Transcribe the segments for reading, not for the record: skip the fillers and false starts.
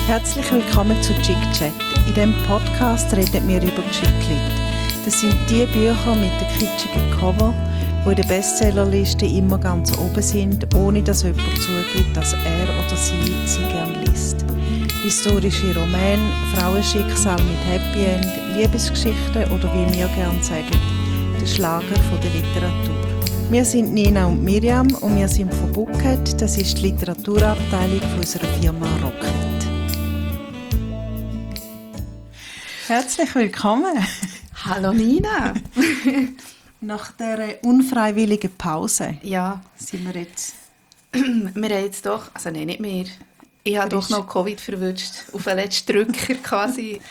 Herzlich willkommen zu Chick Chat. In diesem Podcast reden wir über Chick-Lit. Das sind die Bücher mit den kitschigen Cover, die in der Bestsellerliste immer ganz oben sind, ohne dass jemand zugibt, dass er oder sie gerne liest. Historische Romane, Frauenschicksal mit Happy End, Liebesgeschichten oder wie wir gerne sagen, der Schlager der Literatur. Wir sind Nina und Miriam und wir sind von Bucket, das ist die Literaturabteilung unserer Firma Rocket. Herzlich willkommen. Hallo Nina. Nach dieser unfreiwilligen Pause sind wir jetzt... wir haben jetzt doch... Also nein, nicht mehr. Ich habe doch noch Covid verwünscht. Auf den letzten Drücker quasi.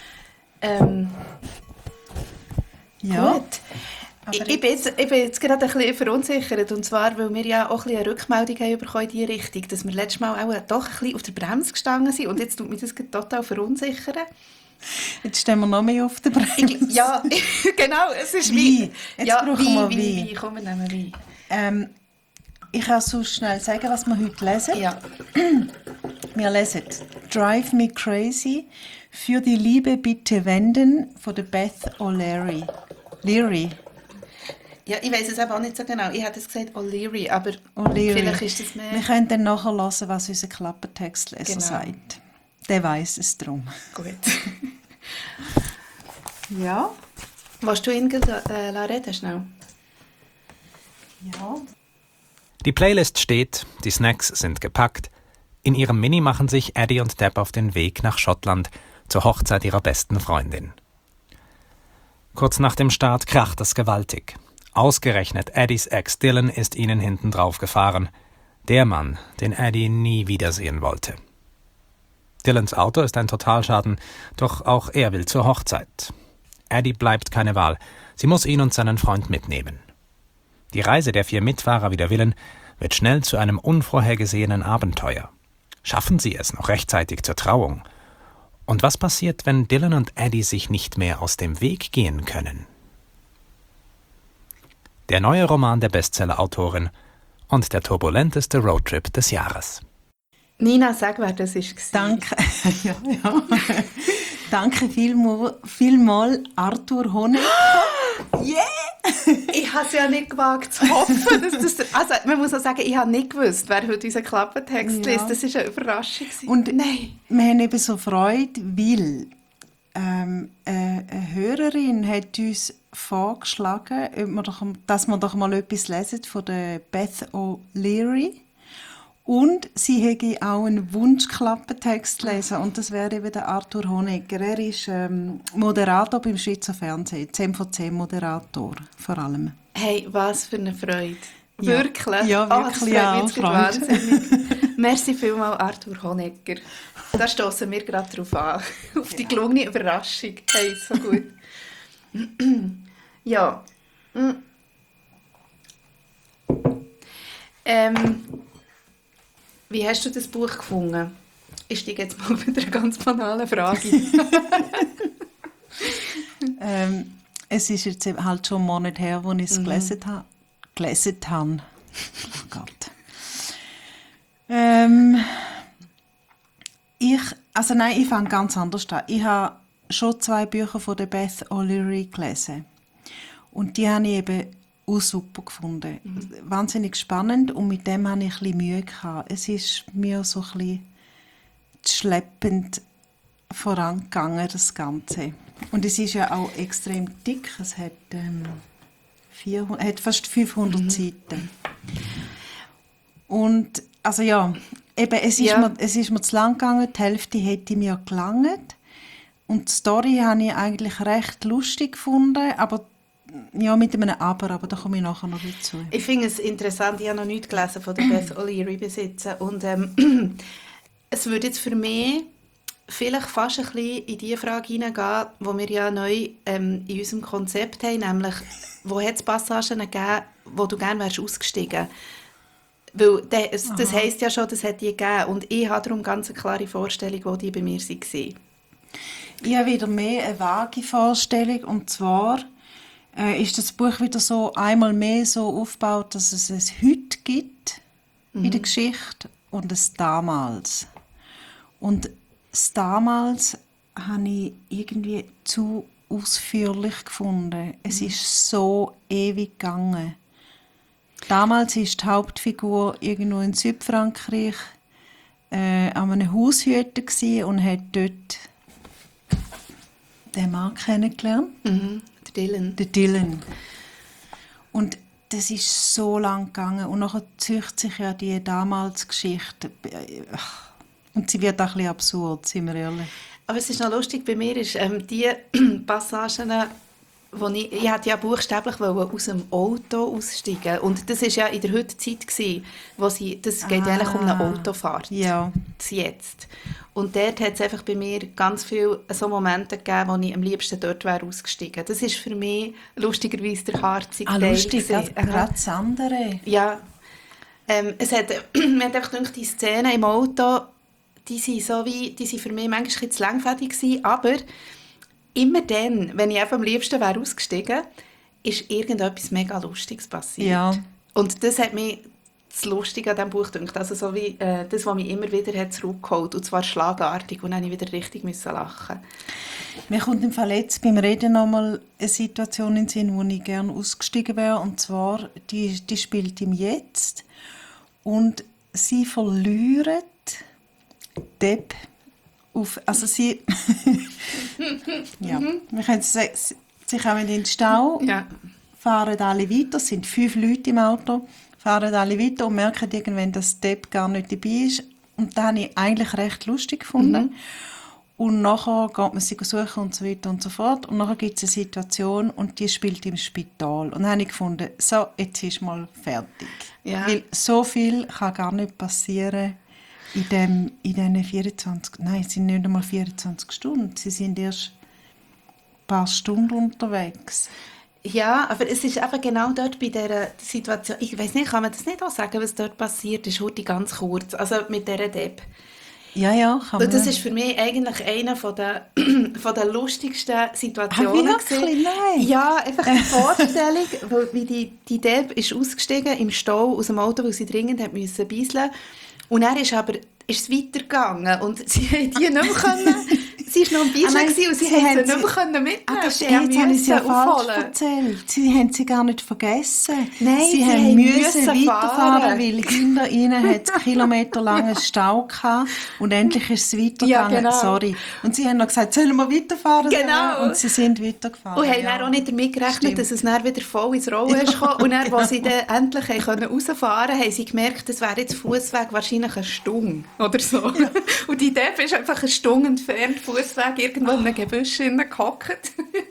Ja. Gut. Ich bin jetzt gerade ein bisschen verunsichert. Und zwar, weil wir ja auch ein bisschen eine Rückmeldung haben bekommen in diese Richtung, dass wir letztes Mal auch doch ein bisschen auf der Bremse gestanden sind. Und jetzt tut mich das total verunsichern. Jetzt stehen wir noch mehr auf der Bremse. Ja, genau. Es ist Wein. Jetzt brauchen wir Wein. Komm, wir nehmen Wein. Ich kann so schnell sagen, was wir heute lesen. Ja. Wir lesen «Drive Me Crazy», «Für die Liebe bitte wenden» von der Beth O'Leary. Leary. Ja, ich weiss es aber auch nicht so genau. Ich hätte es gesagt O'Leary, aber vielleicht ist es mehr... Wir können dann nachher hören, was unser Klappertextleser sagt. Der weiss es drum. Gut. Ja. Willst du ihn reden schnell? Ja. Die Playlist steht, die Snacks sind gepackt. In ihrem Mini machen sich Eddie und Deb auf den Weg nach Schottland zur Hochzeit ihrer besten Freundin. Kurz nach dem Start kracht es gewaltig. Ausgerechnet Eddies Ex Dylan ist ihnen hinten drauf gefahren. Der Mann, den Eddie nie wiedersehen wollte. Dylans Auto ist ein Totalschaden, doch auch er will zur Hochzeit. Eddie bleibt keine Wahl. Sie muss ihn und seinen Freund mitnehmen. Die Reise der 4 Mitfahrer wider Willen wird schnell zu einem unvorhergesehenen Abenteuer. Schaffen sie es noch rechtzeitig zur Trauung? Und was passiert, wenn Dylan und Eddie sich nicht mehr aus dem Weg gehen können? Der neue Roman der Bestseller-Autorin und der turbulenteste Roadtrip des Jahres. Nina, sag, wer das war. Danke. Ja. Danke vielmals, Arthur Honegger. Yeah! Ich habe es ja nicht gewagt zu hoffen, dass das... Also, man muss auch sagen, ich habe nicht gewusst, wer heute unseren Klappentext liest. Das war eine Überraschung. Und nein. Wir haben eben so Freude, weil eine Hörerin hat uns vorgeschlagen, dass wir doch mal etwas lesen von der Beth O'Leary. Und sie hätte auch einen Wunschklappentext lesen und das wäre eben der Arthur Honegger. Er ist Moderator beim Schweizer Fernsehen, 10/10-Moderator vor allem. Hey, was für eine Freude. Ja. Wirklich? Ja, wirklich. Das freut mich wahnsinnig. Merci vielmals, Arthur Honegger. Da stossen wir gerade drauf an. Auf die gelungene Überraschung. Hey, so gut. Ja. Wie hast du das Buch gefunden? Ich steige jetzt mal mit einer ganz banalen Frage. Es ist jetzt halt schon einen Monat her, als ich es gelesen habe. Oh Gott. Ich fange ganz anders an. Ich habe schon 2 Bücher von der Beth O'Leary gelesen. Und die habe ich eben auch super gefunden. Wahnsinnig spannend und mit dem hatte ich ein bisschen Mühe gehabt. Es ist mir so ein bisschen schleppend vorangegangen, das Ganze. Und es ist ja auch extrem dick. Es hat, fast 500 Seiten. Und also ja, eben, es ist mir zu lang gegangen. Die Hälfte hätte mir gelangt. Und die Story habe ich eigentlich recht lustig gefunden, aber ja, mit einem aber da komme ich nachher noch dazu. Ich finde es interessant, ich habe noch nichts gelesen von der Beth O'Leary besitzen und es würde jetzt für mich vielleicht fast ein bisschen in die Frage hineingehen, die wir ja neu in unserem Konzept haben, nämlich, wo hat es Passagen gegeben, wo du gerne wärst ausgestiegen? Weil das heisst ja schon, das hat die gegeben und ich habe darum ganz eine klare Vorstellung, wo die bei mir waren. Ich habe wieder mehr eine vage Vorstellung und zwar ist das Buch wieder so einmal mehr so aufgebaut, dass es heute gibt in der Geschichte und es damals. Und das damals habe ich irgendwie zu ausführlich gefunden. Es ist so ewig gegangen. Damals war die Hauptfigur irgendwo in Südfrankreich an einem Haushüter und hat dort den Mann kennengelernt. Der Dylan. Und das ist so lang gegangen. Und nachher züchtet sich ja die damals Geschichte. Und sie wird auch ein bisschen absurd, sind wir ehrlich. Aber es ist noch lustig, bei mir ist die Passagen, wo ich hatte ja buchstäblich aus dem Auto aussteigen. Und das war ja in der heutigen Zeit, das geht eigentlich um eine Autofahrt. Ja. Das jetzt. Und dort hat es einfach bei mir ganz viele so Momente gegeben, wo ich am liebsten dort wäre ausgestiegen. Das ist für mich lustigerweise der harzige Teil. Lustig, gerade das andere. Ja. Mir hat einfach gedacht, die Szenen im Auto, die sind für mich manchmal zu langfädig gewesen, aber immer dann, wenn ich am liebsten wäre ausgestiegen, ist irgendetwas mega Lustiges passiert. Ja. Und das hat mich das Lustige an diesem Buch gedacht. Also so wie das, was mich immer wieder hat zurückgeholt, und zwar schlagartig, und dann musste ich wieder richtig lachen. Mir kommt im Fall jetzt beim Reden nochmal eine Situation in den Sinn, wo ich gerne ausgestiegen wäre, und zwar, die spielt im Jetzt und sie verlieren Deb also sie ja, wir können sagen, sie kommen in den Stau, fahren alle weiter, es sind 5 Leute im Auto, fahren alle weiter und merken irgendwann, dass Deb gar nicht dabei ist. Und das habe ich eigentlich recht lustig gefunden. Und nachher geht man sie suchen und so weiter und so fort. Und nachher gibt es eine Situation und die spielt im Spital. Und dann habe ich gefunden, so, jetzt ist mal fertig. Ja. Weil so viel kann gar nicht passieren in diesen 24, nein, es sind nicht einmal 24 Stunden. Sie sind erst ein paar Stunden unterwegs. Ja, aber es ist einfach genau dort bei dieser Situation, ich weiß nicht, kann man das nicht auch sagen, was dort passiert ist, heute ganz kurz, also mit dieser Deb. Ja, kann man. Und das ist für mich eigentlich eine von der lustigsten Situationen. Wirklich? Nein. Ja, einfach die Vorstellung, wie die Deb ist ausgestiegen im Stau aus dem Auto, weil sie dringend hat müssen beiseln. Und dann ist es weitergegangen und sie hat die nicht mehr können. Sie war noch ein bisschen und sie hat sie nicht mehr mitnehmen. Jetzt habe ich sie ja falsch erzählt. Sie haben sie gar nicht vergessen. Nein, sie müssen weiterfahren, weil hinter ihnen hat es kilometerlangen Stau gehabt und endlich ist es weitergegangen. Ja, genau. Sorry. Und sie haben noch gesagt, sollen wir weiterfahren? Genau. Und sie sind weitergefahren. Und haben dann auch nicht damit gerechnet, dass es dann wieder voll ins Rollen ist gekommen. Und dann, als sie dann endlich rausfahren konnten, haben sie gemerkt, das wäre jetzt Fußweg wahrscheinlich eine Stunde oder so. Ja. Und die Deb ist einfach eine Stunde entfernt, Fußweg irgendwo in einem Gebüsch gehockt.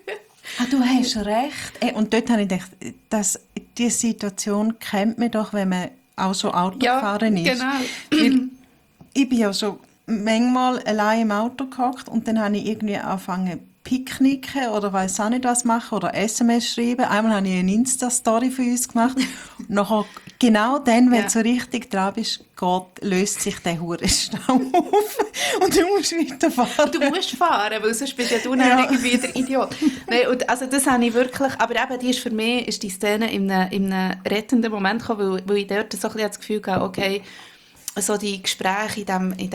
Du hast recht. Und dort habe ich gedacht, diese Situation kennt man doch, wenn man auch schon Auto gefahren ist. Genau. Weil ich bin ja schon manchmal allein im Auto gehockt und dann habe ich irgendwie angefangen picknicken oder weiss auch nicht was machen oder SMS schreiben. Einmal habe ich eine Insta-Story für uns gemacht. Und nachher, genau dann, wenn du so richtig dran bist, löst sich der Hurenstau auf und du musst weiterfahren. Du musst fahren, weil sonst bist du dann irgendwie der Idiot. Nein, und also das habe ich wirklich, aber eben, die ist für mich ist die Szene in einem rettenden Moment gekommen, weil ich dort so ein bisschen das Gefühl hatte, okay, so die Gespräche in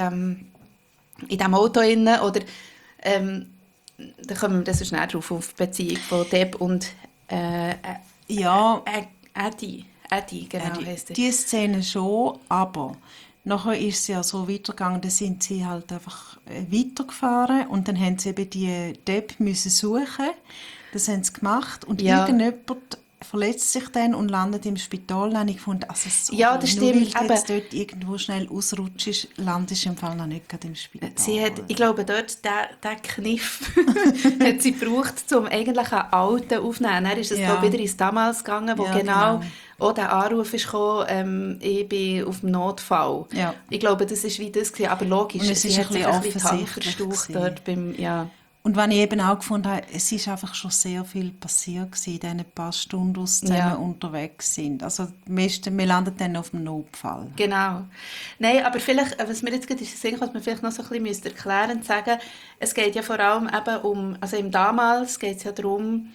dem Auto innen, oder da kommen wir das so schnell drauf, auf die Beziehung von Deb und Eddie, genau heisst er. Die Szene schon, aber nachher ist es ja so weitergegangen, dann sind sie halt einfach weitergefahren und dann haben sie eben die Deb müssen suchen. Das haben sie gemacht und irgendjemand verletzt sich dann und landet im Spital. Dann habe ich gefunden, also so, ja, das stimmt. Nur weil du jetzt dort irgendwo schnell ausrutschst, landest du im Fall noch nicht gerade im Spital. Ich glaube, dort diesen Kniff hat sie gebraucht, um eigentlich einen Alten aufzunehmen. Dann ist es glaube ich, wieder ins Damals gegangen, wo genau auch der Anruf ist gekommen, ich bin auf dem Notfall. Ja. Ich glaube, das war wie das gewesen, aber logisch, und es sie hat sich ein bisschen offensichtlich verstaucht dort beim, Und wenn ich eben auch gefunden habe, es ist einfach schon sehr viel passiert in diesen paar Stunden, wo sie zusammen unterwegs sind. Also wir landen dann auf dem Notfall. Genau. Nein, aber vielleicht, was mir jetzt gerade ist, was man vielleicht noch so ein bisschen erklären müsste, sagen, es geht ja vor allem eben also im Damals geht es ja darum,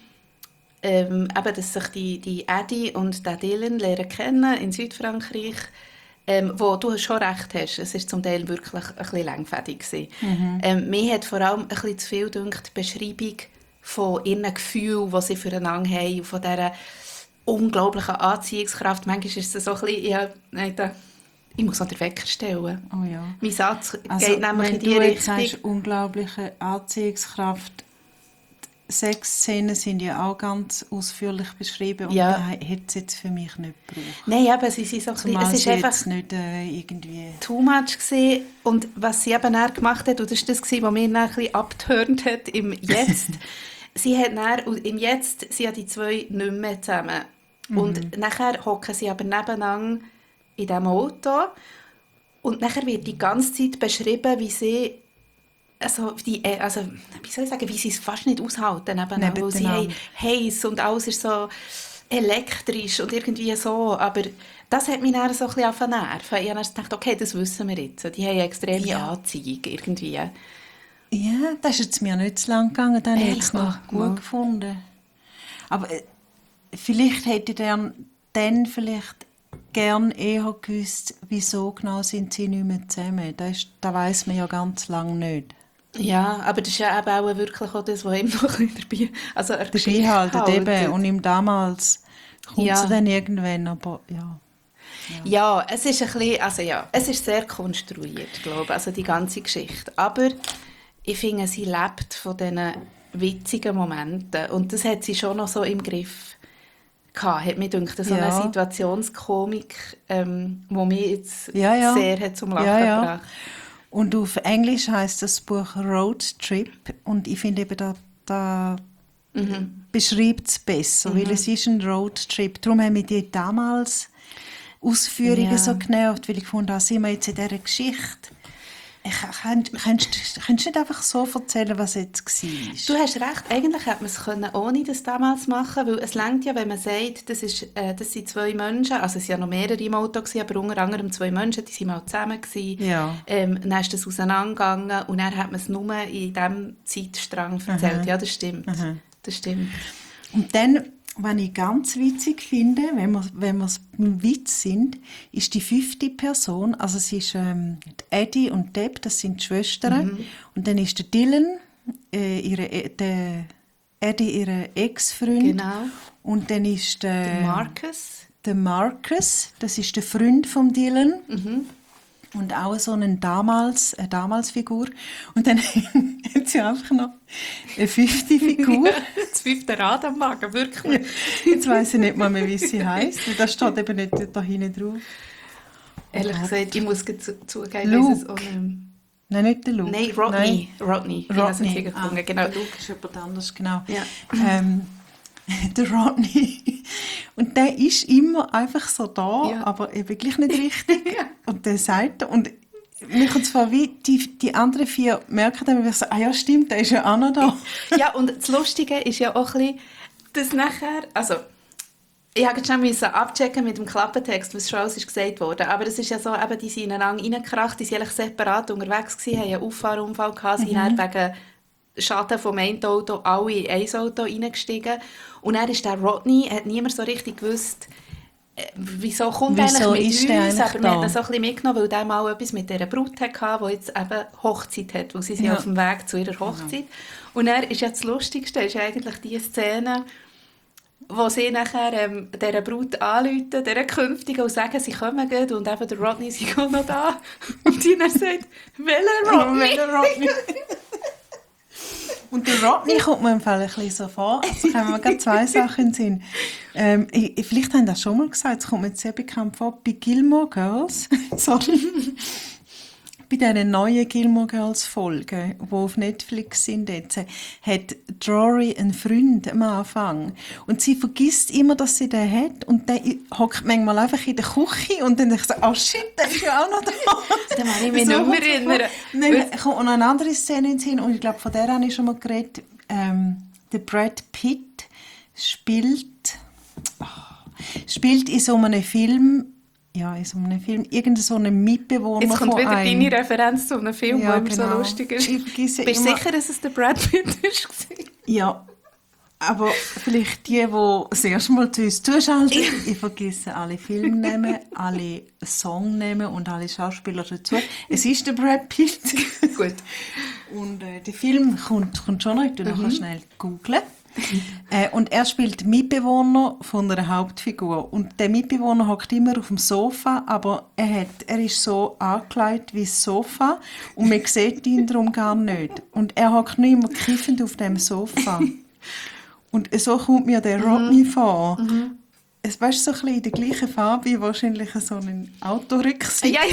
eben, dass sich die Eddie und der Dylan lernen kennen in Südfrankreich. wo du schon recht hast, es war zum Teil wirklich ein bisschen langfädig. Mir hat vor allem ein bisschen zu viel gedacht, die Beschreibung von ihren Gefühlen, die sie füreinander haben, von dieser unglaublichen Anziehungskraft. Manchmal ist es so ein bisschen, ich muss noch den Wecker stellen. Oh ja. Mein Satz geht nämlich in die Richtung. Wenn du Richtung. jetzt sagst, unglaubliche Anziehungskraft, Sexszenen sind ja auch ganz ausführlich beschrieben und da hätte es jetzt für mich nicht gebraucht. Nein, aber sie sind so ein bisschen, es ist einfach nicht irgendwie too much gewesen. Und was sie eben dann gemacht hat, und das war das, was mir dann ein bisschen abgeturnt hat im Jetzt, sie hat dann, im Jetzt sind ja die zwei nicht mehr zusammen. Und nachher hocken sie aber nebeneinander in diesem Auto und nachher wird die ganze Zeit beschrieben, wie sie wie soll ich sagen, wie sie es fast nicht aushalten nebeneinander, weil sie haben heiß und alles ist so elektrisch und irgendwie so, aber das hat mich dann so ein bisschen auf den Nerven. Ich habe dann gedacht, okay, das wissen wir jetzt, die haben eine extreme Anziehung irgendwie. Ja, das ist jetzt mir nicht zu lang gegangen, dann hätte ich es noch gut gefunden. Aber vielleicht hätte ich dann vielleicht gern eher gewusst, wieso genau sind sie nicht mehr zusammen. Das weiss man ja ganz lange nicht. Ja, aber das ist ja eben auch wirklich auch das, was ihm noch ein bisschen dabei haltet. Eben. Und ihm damals kommt es dann irgendwann, aber ja. Ja, es ist ein bisschen, es ist sehr konstruiert, glaube ich, also die ganze Geschichte. Aber ich finde, sie lebt von diesen witzigen Momenten und das hat sie schon noch so im Griff gehabt, hat mir gedacht, so eine Situationskomik, die mich jetzt sehr hat zum Lachen gebracht. Und auf Englisch heisst das Buch Road Trip und ich finde eben, da beschreibt es besser, weil es ist ein Road Trip. Darum haben mich die damals Ausführungen so genervt, weil ich fand, da sind wir jetzt in dieser Geschichte. Könntest du nicht einfach so erzählen, was jetzt war? Du hast recht, eigentlich hätte man es können, ohne das damals machen, weil es reicht ja, wenn man sagt, das sind zwei Menschen, also es waren ja noch mehrere im Auto, aber unter anderem zwei Menschen, die waren mal zusammen. Ja. Dann ist das auseinandergegangen und dann hat man es nur in diesem Zeitstrang erzählt. Ja, das stimmt. Das stimmt. Und dann, was ich ganz witzig finde, wenn wir beim Witz sind, ist die 5. Person, also es ist Eddie und Deb, das sind die Schwestern, und dann ist der Dylan, der Eddie, ihr Ex-Freund, genau. Und dann ist der Marcus, das ist der Freund von Dylan. Und auch so eine Damals-Figur. Und dann hat sie einfach noch eine 5. Figur. Das 5. Rad am Magen, wirklich. Ja, jetzt weiss ich nicht mal mehr, wie sie heisst. Das steht eben nicht da hinten drauf. Ehrlich gesagt, ich muss zugeben, Luke. es auch nicht. Nein, nicht der Luke. Nein, Rodney. Ich habe es gefunden, genau. Luke ist jemand anderes, genau. Ja. Der Rodney. Und der ist immer einfach so da, aber eben gleich nicht richtig. Ja. Und der sagt, und mir kommt es vor, wie die anderen 4 merken dann, wie ich so, ja stimmt, der ist ja auch noch da. Ja, und das Lustige ist ja auch ein bisschen, dass nachher, also ich musste schon abchecken mit dem Klappentext, was schon alles gesagt wurde, aber es ist ja so, eben, die sind ineinander reingekracht, die waren eigentlich separat unterwegs gewesen, haben einen Auffahrunfall gehabt, sind dann wegen Schaden vom einen Auto alle in ein Auto reingestiegen. Und dann ist der Rodney, hat niemand so richtig gewusst, wieso kommt er eigentlich mit uns, aber wir haben ihn so ein bisschen mitgenommen, weil der mal etwas mit dieser Brut hatte, die jetzt eben Hochzeit hat, weil sie sind auf dem Weg zu ihrer Hochzeit. Und dann ist ja das Lustigste, ist eigentlich die Szene, wo sie nachher dieser Brut anrufen, dieser Künftigen, und sagen, sie kommen gut, und eben der Rodney ist noch da. Und die dann sagt, welcher Rodney? Und der Rodney kommt mir im Fall ein bisschen so vor. Also kommen mir gerade 2 Sachen in den Sinn. Vielleicht haben wir das schon mal gesagt, es kommt mir sehr bekannt vor, bei Gilmore Girls, bei diesen neuen Gilmore Girls Folgen, die auf Netflix sind jetzt, hat Rory einen Freund am Anfang. Und sie vergisst immer, dass sie den hat. Und der hockt manchmal einfach in der Küche und dann denke ich so, oh shit, der ist ja auch noch da. Dann kann ich mich nicht mehr erinnern. Dann kommt noch eine andere Szene in den Sinn, und ich glaube, von der habe ich schon mal geredet. Der Brad Pitt spielt in so einem Film, irgendeinen so einen Mitbewohner jetzt kommt von wieder einem. Deine Referenz zu einem Film, der immer so lustig ist. Ich vergesse Bist du immer. sicher, dass es der Brad Pitt war? Ja. Aber vielleicht die das erste Mal zu uns zuschalten, ich vergesse alle Filmnamen, alle Songnamen und alle Schauspieler dazu. Es ist der Brad Pitt. Gut. Und der Film kommt schon noch, du nachher schnell googlen. Und er spielt Mitbewohner von einer Hauptfigur. Und der Mitbewohner hockt immer auf dem Sofa, aber er ist so angekleidet wie das Sofa und man sieht ihn darum gar nicht. Und er hockt nicht immer kiffend auf dem Sofa. Und so kommt mir der Rodney vor. Es weißt so ein bisschen in der gleichen Farbe wie wahrscheinlich so ein Autorücksitz. Ja,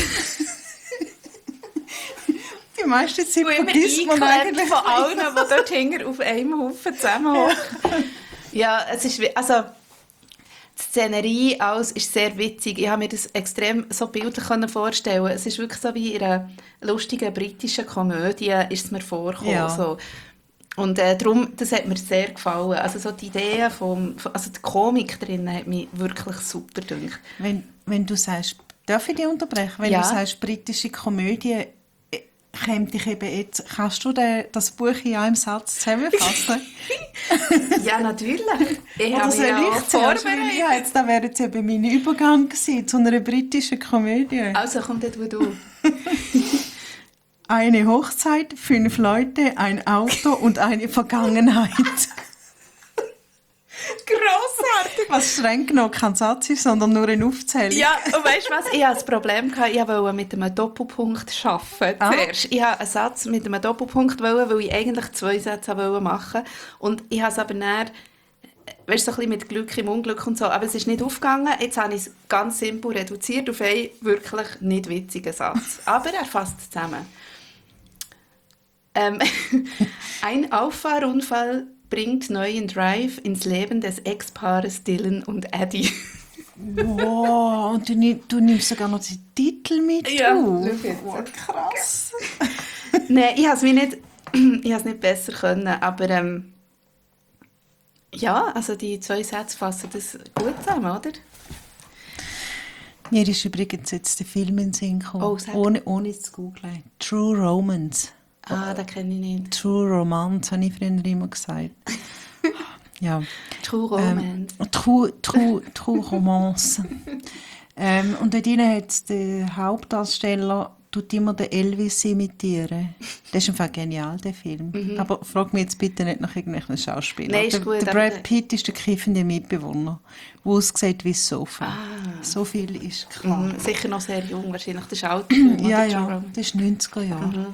Die meiste Zeit vergisst man eigentlich von allen, die dort hinten auf einem Haufen zusammenhocken. Ja, es ist... Also, die Szenerie alles ist sehr witzig. Ich habe mir das extrem so bildlich vorstellen. Es ist wirklich so wie in einer lustigen britischen Komödie ist es mir vorgekommen. Ja. So. Und darum, das hat mir sehr gefallen. Also so die Idee also die Komik drin hat mich wirklich super gedacht. Wenn du sagst, darf ich dich unterbrechen? Wenn du sagst, britische Komödie, kannst du das Buch in einem Satz zusammenfassen? Ja, natürlich. Ich Oder habe soll mich auch ich zuerst? vorbereitet. Ja, jetzt wäre jetzt eben mein Übergang gewesen zu einer britischen Komödie. Also, komm dort, wo du. Eine Hochzeit, 5 Leute, ein Auto und eine Vergangenheit. Grossartig! Was streng genommen kein Satz ist, sondern nur eine Aufzählung. Ja, und weißt du was? Ich hatte das Problem, ich wollte mit einem Doppelpunkt arbeiten zuerst. Ich wollte einen Satz mit einem Doppelpunkt, weil ich eigentlich 2 Sätze machen wollte. Und ich habe es aber dann, weißt du, so ein bisschen mit Glück im Unglück und so, aber es ist nicht aufgegangen. Jetzt habe ich es ganz simpel reduziert auf einen wirklich nicht witzigen Satz. Aber er fasst zusammen. Ein Auffahrunfall bringt neuen Drive ins Leben des Ex-Paares Dylan und Eddie. Wow, und du nimmst sogar noch den Titel mit auf. Wow, krass. Nein, ich habe es nicht besser können, aber ja, also die 2 Sätze fassen das gut zusammen, oder? Mir ist übrigens jetzt der Film in den Sinn gekommen, ohne es zu googeln. True Romance. Ah, den kenne ich nicht. True Romance, habe ich früher immer gesagt. Ja. True Romance. True Romance. Und dort hat der Hauptdarsteller immer den Elvis imitieren. Das ist einfach genial, der Film. Aber frag mich jetzt bitte nicht nach irgendwelchen Schauspielern. Nein, ist gut, der Brad Pitt ist der kiffende Mitbewohner, der aussieht wie das Sofa. So viel ist klar. Sicher noch sehr jung, wahrscheinlich. Das ist alt. Ja, das ist 90er Jahre.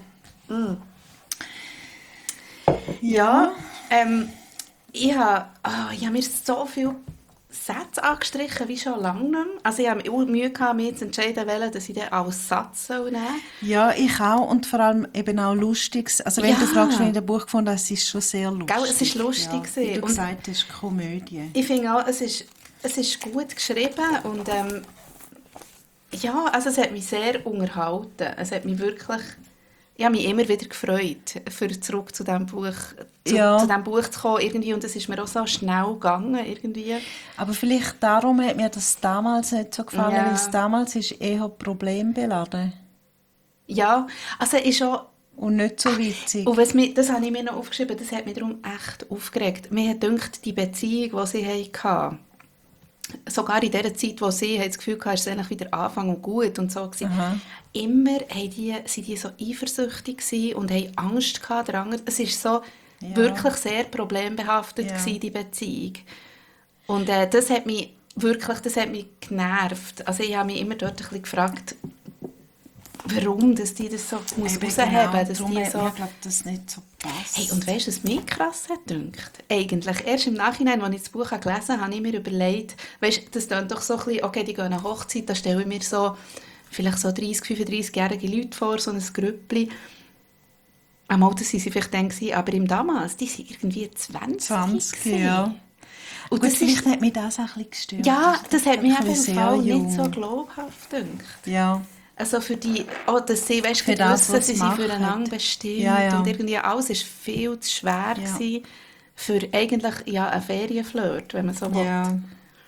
Ja, ich habe mir so viele Sätze angestrichen wie schon lange nicht mehr. Also ich habe Mühe gehabt, mir zu entscheiden, dass ich den als Satz nehmen soll. Ja, ich auch. Und vor allem eben auch Lustiges. Also wenn du fragst, wenn ich das Buch gefunden habe, es ist schon sehr lustig. Gell, es ist lustig. Ja, wie du gesagt hast, Komödie. Ich finde auch, es ist gut geschrieben und ja, also es hat mich sehr unterhalten. Es hat mich wirklich... Ich habe mich immer wieder gefreut, zurück zu diesem Buch, zu diesem Buch zu kommen. Irgendwie. Und es ist mir auch so schnell gegangen. Irgendwie. Aber vielleicht darum hat mir das damals nicht so gefallen, weil es damals ist eher problembeladen. Ja, also es ist auch... Und nicht so witzig. Und das habe ich mir noch aufgeschrieben, das hat mich darum echt aufgeregt. Mir hat gedacht, die Beziehung, die sie hatten, sogar in der Zeit, wo sie das Gefühl hatten, es ist eigentlich wieder Anfang und gut und so. Immer sind die so eifersüchtig gewesen und haben Angst gehabt. Es war so wirklich sehr problembehaftet, die Beziehung. Und das hat mich genervt. Also ich habe mich immer dort ein bisschen gefragt, warum dass die das so rausheben muss. Genau, ich glaube, das nicht so passt. Hey, und weißt du, was mich krass hat gedacht? Eigentlich, erst im Nachhinein, als ich das Buch gelesen habe, habe ich mir überlegt, weißt, das klingt doch so ein bisschen, okay, die gehen an Hochzeit, da stelle ich mir so, vielleicht so 30-, 35-jährige Leute vor, so ein Grüppli. Am Alter waren sie vielleicht dann, aber im damals, die waren irgendwie 20 ja. Und gut, vielleicht hat mich das auch ein bisschen gestört. Ja, das hat mich einfach nicht so glaubhaft gedacht. Ja. Also für die, dass sie wissen, sie sind füreinander bestimmt. Und irgendwie alles war viel zu schwer gewesen für eigentlich einen Ferienflirt, wenn man so will.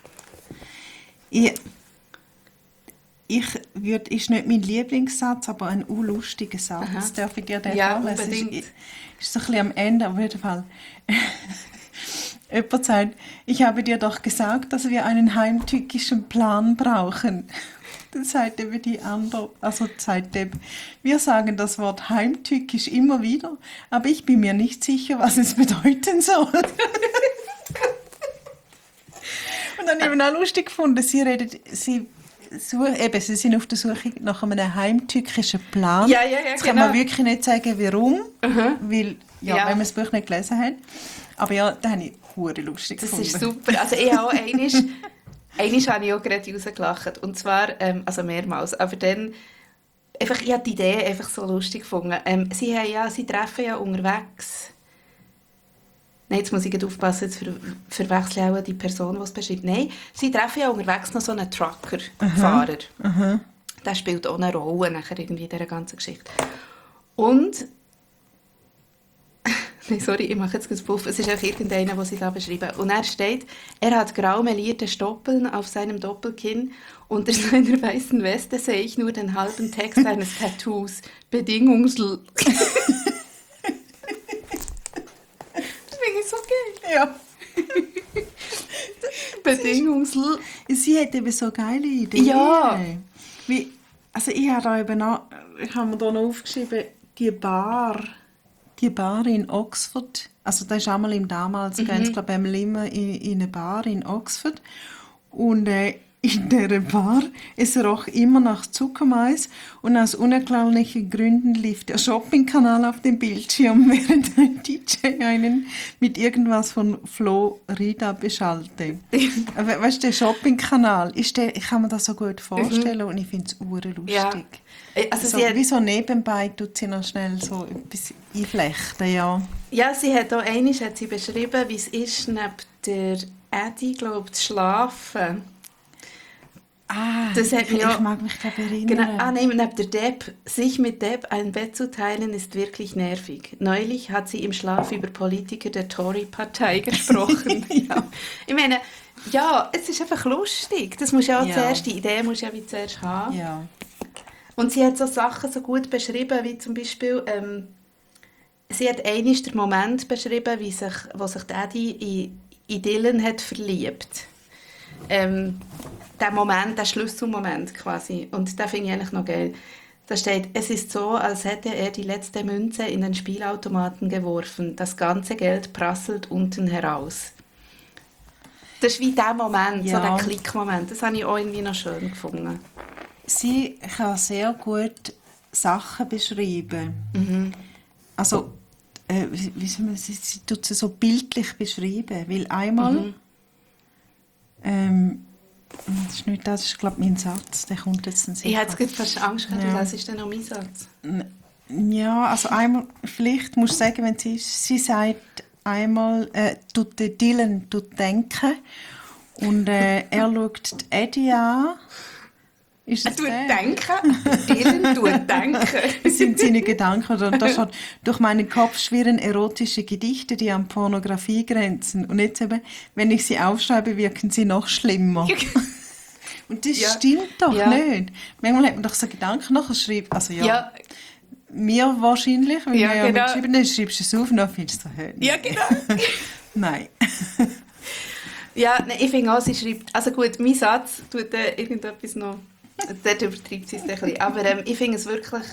Ist nicht mein Lieblingssatz, aber ein lustiger Satz. Darf ich dir den vorlesen? Ist so ein bisschen am Ende, auf jeden Fall. Jemand sagt, ich habe dir doch gesagt, dass wir einen heimtückischen Plan brauchen. Dann sagt eben die andere, also sagt eben, wir sagen das Wort heimtückisch immer wieder, aber ich bin mir nicht sicher, was es bedeuten soll. Und dann eben auch lustig gefunden, sie sind auf der Suche nach einem heimtückischen Plan. Ja, Jetzt kann man wirklich nicht sagen, warum, weil, wenn man das Buch nicht gelesen hat. Aber ja, das habe ich hure lustig gefunden. Das ist super. Also ich habe auch einmal habe ich auch gerade rausgelacht. Und zwar, also mehrmals. Aber dann, einfach, ich habe die Idee einfach so lustig gefunden. Sie treffen ja unterwegs. Nein, jetzt muss ich gerade aufpassen, jetzt verwechsel ich auch die Person, die es beschreibt. Nein, sie treffen ja unterwegs noch so einen Trucker-Fahrer. Der spielt auch eine Rolle nachher irgendwie in dieser ganzen Geschichte. Und nein, sorry, ich mache jetzt einen Puff. Es ist auch irgendeiner, den sie da beschreiben. Und er steht, er hat grau melierte Stoppeln auf seinem Doppelkinn. Unter seiner weißen Weste sehe ich nur den halben Text eines Tattoos. Bedingungsl. Das finde ich so geil. Ja. Bedingungsl. Sie hat eben so geile Ideen. Ja. Also ich habe mir da noch aufgeschrieben, die Bar in Oxford, also da ist einmal im damals, ich glaube immer in eine Bar in Oxford und in dieser Bar, es roch immer nach Zuckermais und aus unerklärlichen Gründen lief der Shoppingkanal auf dem Bildschirm, während ein DJ einen mit irgendwas von Florida beschallte. Weißt du, der Shoppingkanal, ich kann mir das so gut vorstellen und ich finde es urlustig. Ja. Also wie so nebenbei tut sie noch schnell so etwas einflechten, ja. Ja, sie hat auch einmal beschrieben, wie es ist, neben der Eddie, glaube ich, zu schlafen. Das hat mich ich mag mich gerade erinnern. Genau, neben der Deb. Sich mit Deb ein Bett zu teilen, ist wirklich nervig. Neulich hat sie im Schlaf über Politiker der Tory-Partei gesprochen. Ja. Ich meine, ja, es ist einfach lustig. Das muss ja auch zuerst, die Idee muss ja wie zuerst haben. Ja. Und sie hat so Sachen so gut beschrieben, wie zum Beispiel, sie hat einmal den Moment beschrieben, wo sich Eddie in Dylan hat verliebt. Der Moment, der Schlüsselmoment quasi. Und das finde ich eigentlich noch geil. Da steht, es ist so, als hätte er die letzte Münze in den Spielautomaten geworfen. Das ganze Geld prasselt unten heraus. Das ist wie der Moment, so der Klickmoment. Das habe ich auch irgendwie noch schön gefunden. Sie kann sehr gut Sachen beschreiben. Also, wie soll man, sie tut sie so bildlich beschreiben. Weil einmal, das ist nicht das, ist glaube ich mein Satz, der kommt jetzt in den Sinn. Ich hatte jetzt fast Angst gehabt, das ist dann noch mein Satz. Ja, also einmal, vielleicht musst du sagen, wenn sie sagt, einmal tut der Dylan denken und er schaut die Eddie an. Ist es Dylan tut denken. Das sind seine Gedanken. Und da steht, durch meinen Kopf schwirren erotische Gedichte, die an Pornografie grenzen. Und jetzt eben, wenn ich sie aufschreibe, wirken sie noch schlimmer. Und das stimmt doch nicht. Manchmal hat man doch so Gedanken nachher schreiben. Also mir wahrscheinlich, wenn wir mitschreiben, dann schreibst du es auf und dann findest du es so. Ja, genau. Nein. Ja, nein, ich finde auch, sie schreibt, also gut, mein Satz tut irgendetwas noch, dort übertreibt sie es ein bisschen, aber ich finde es wirklich,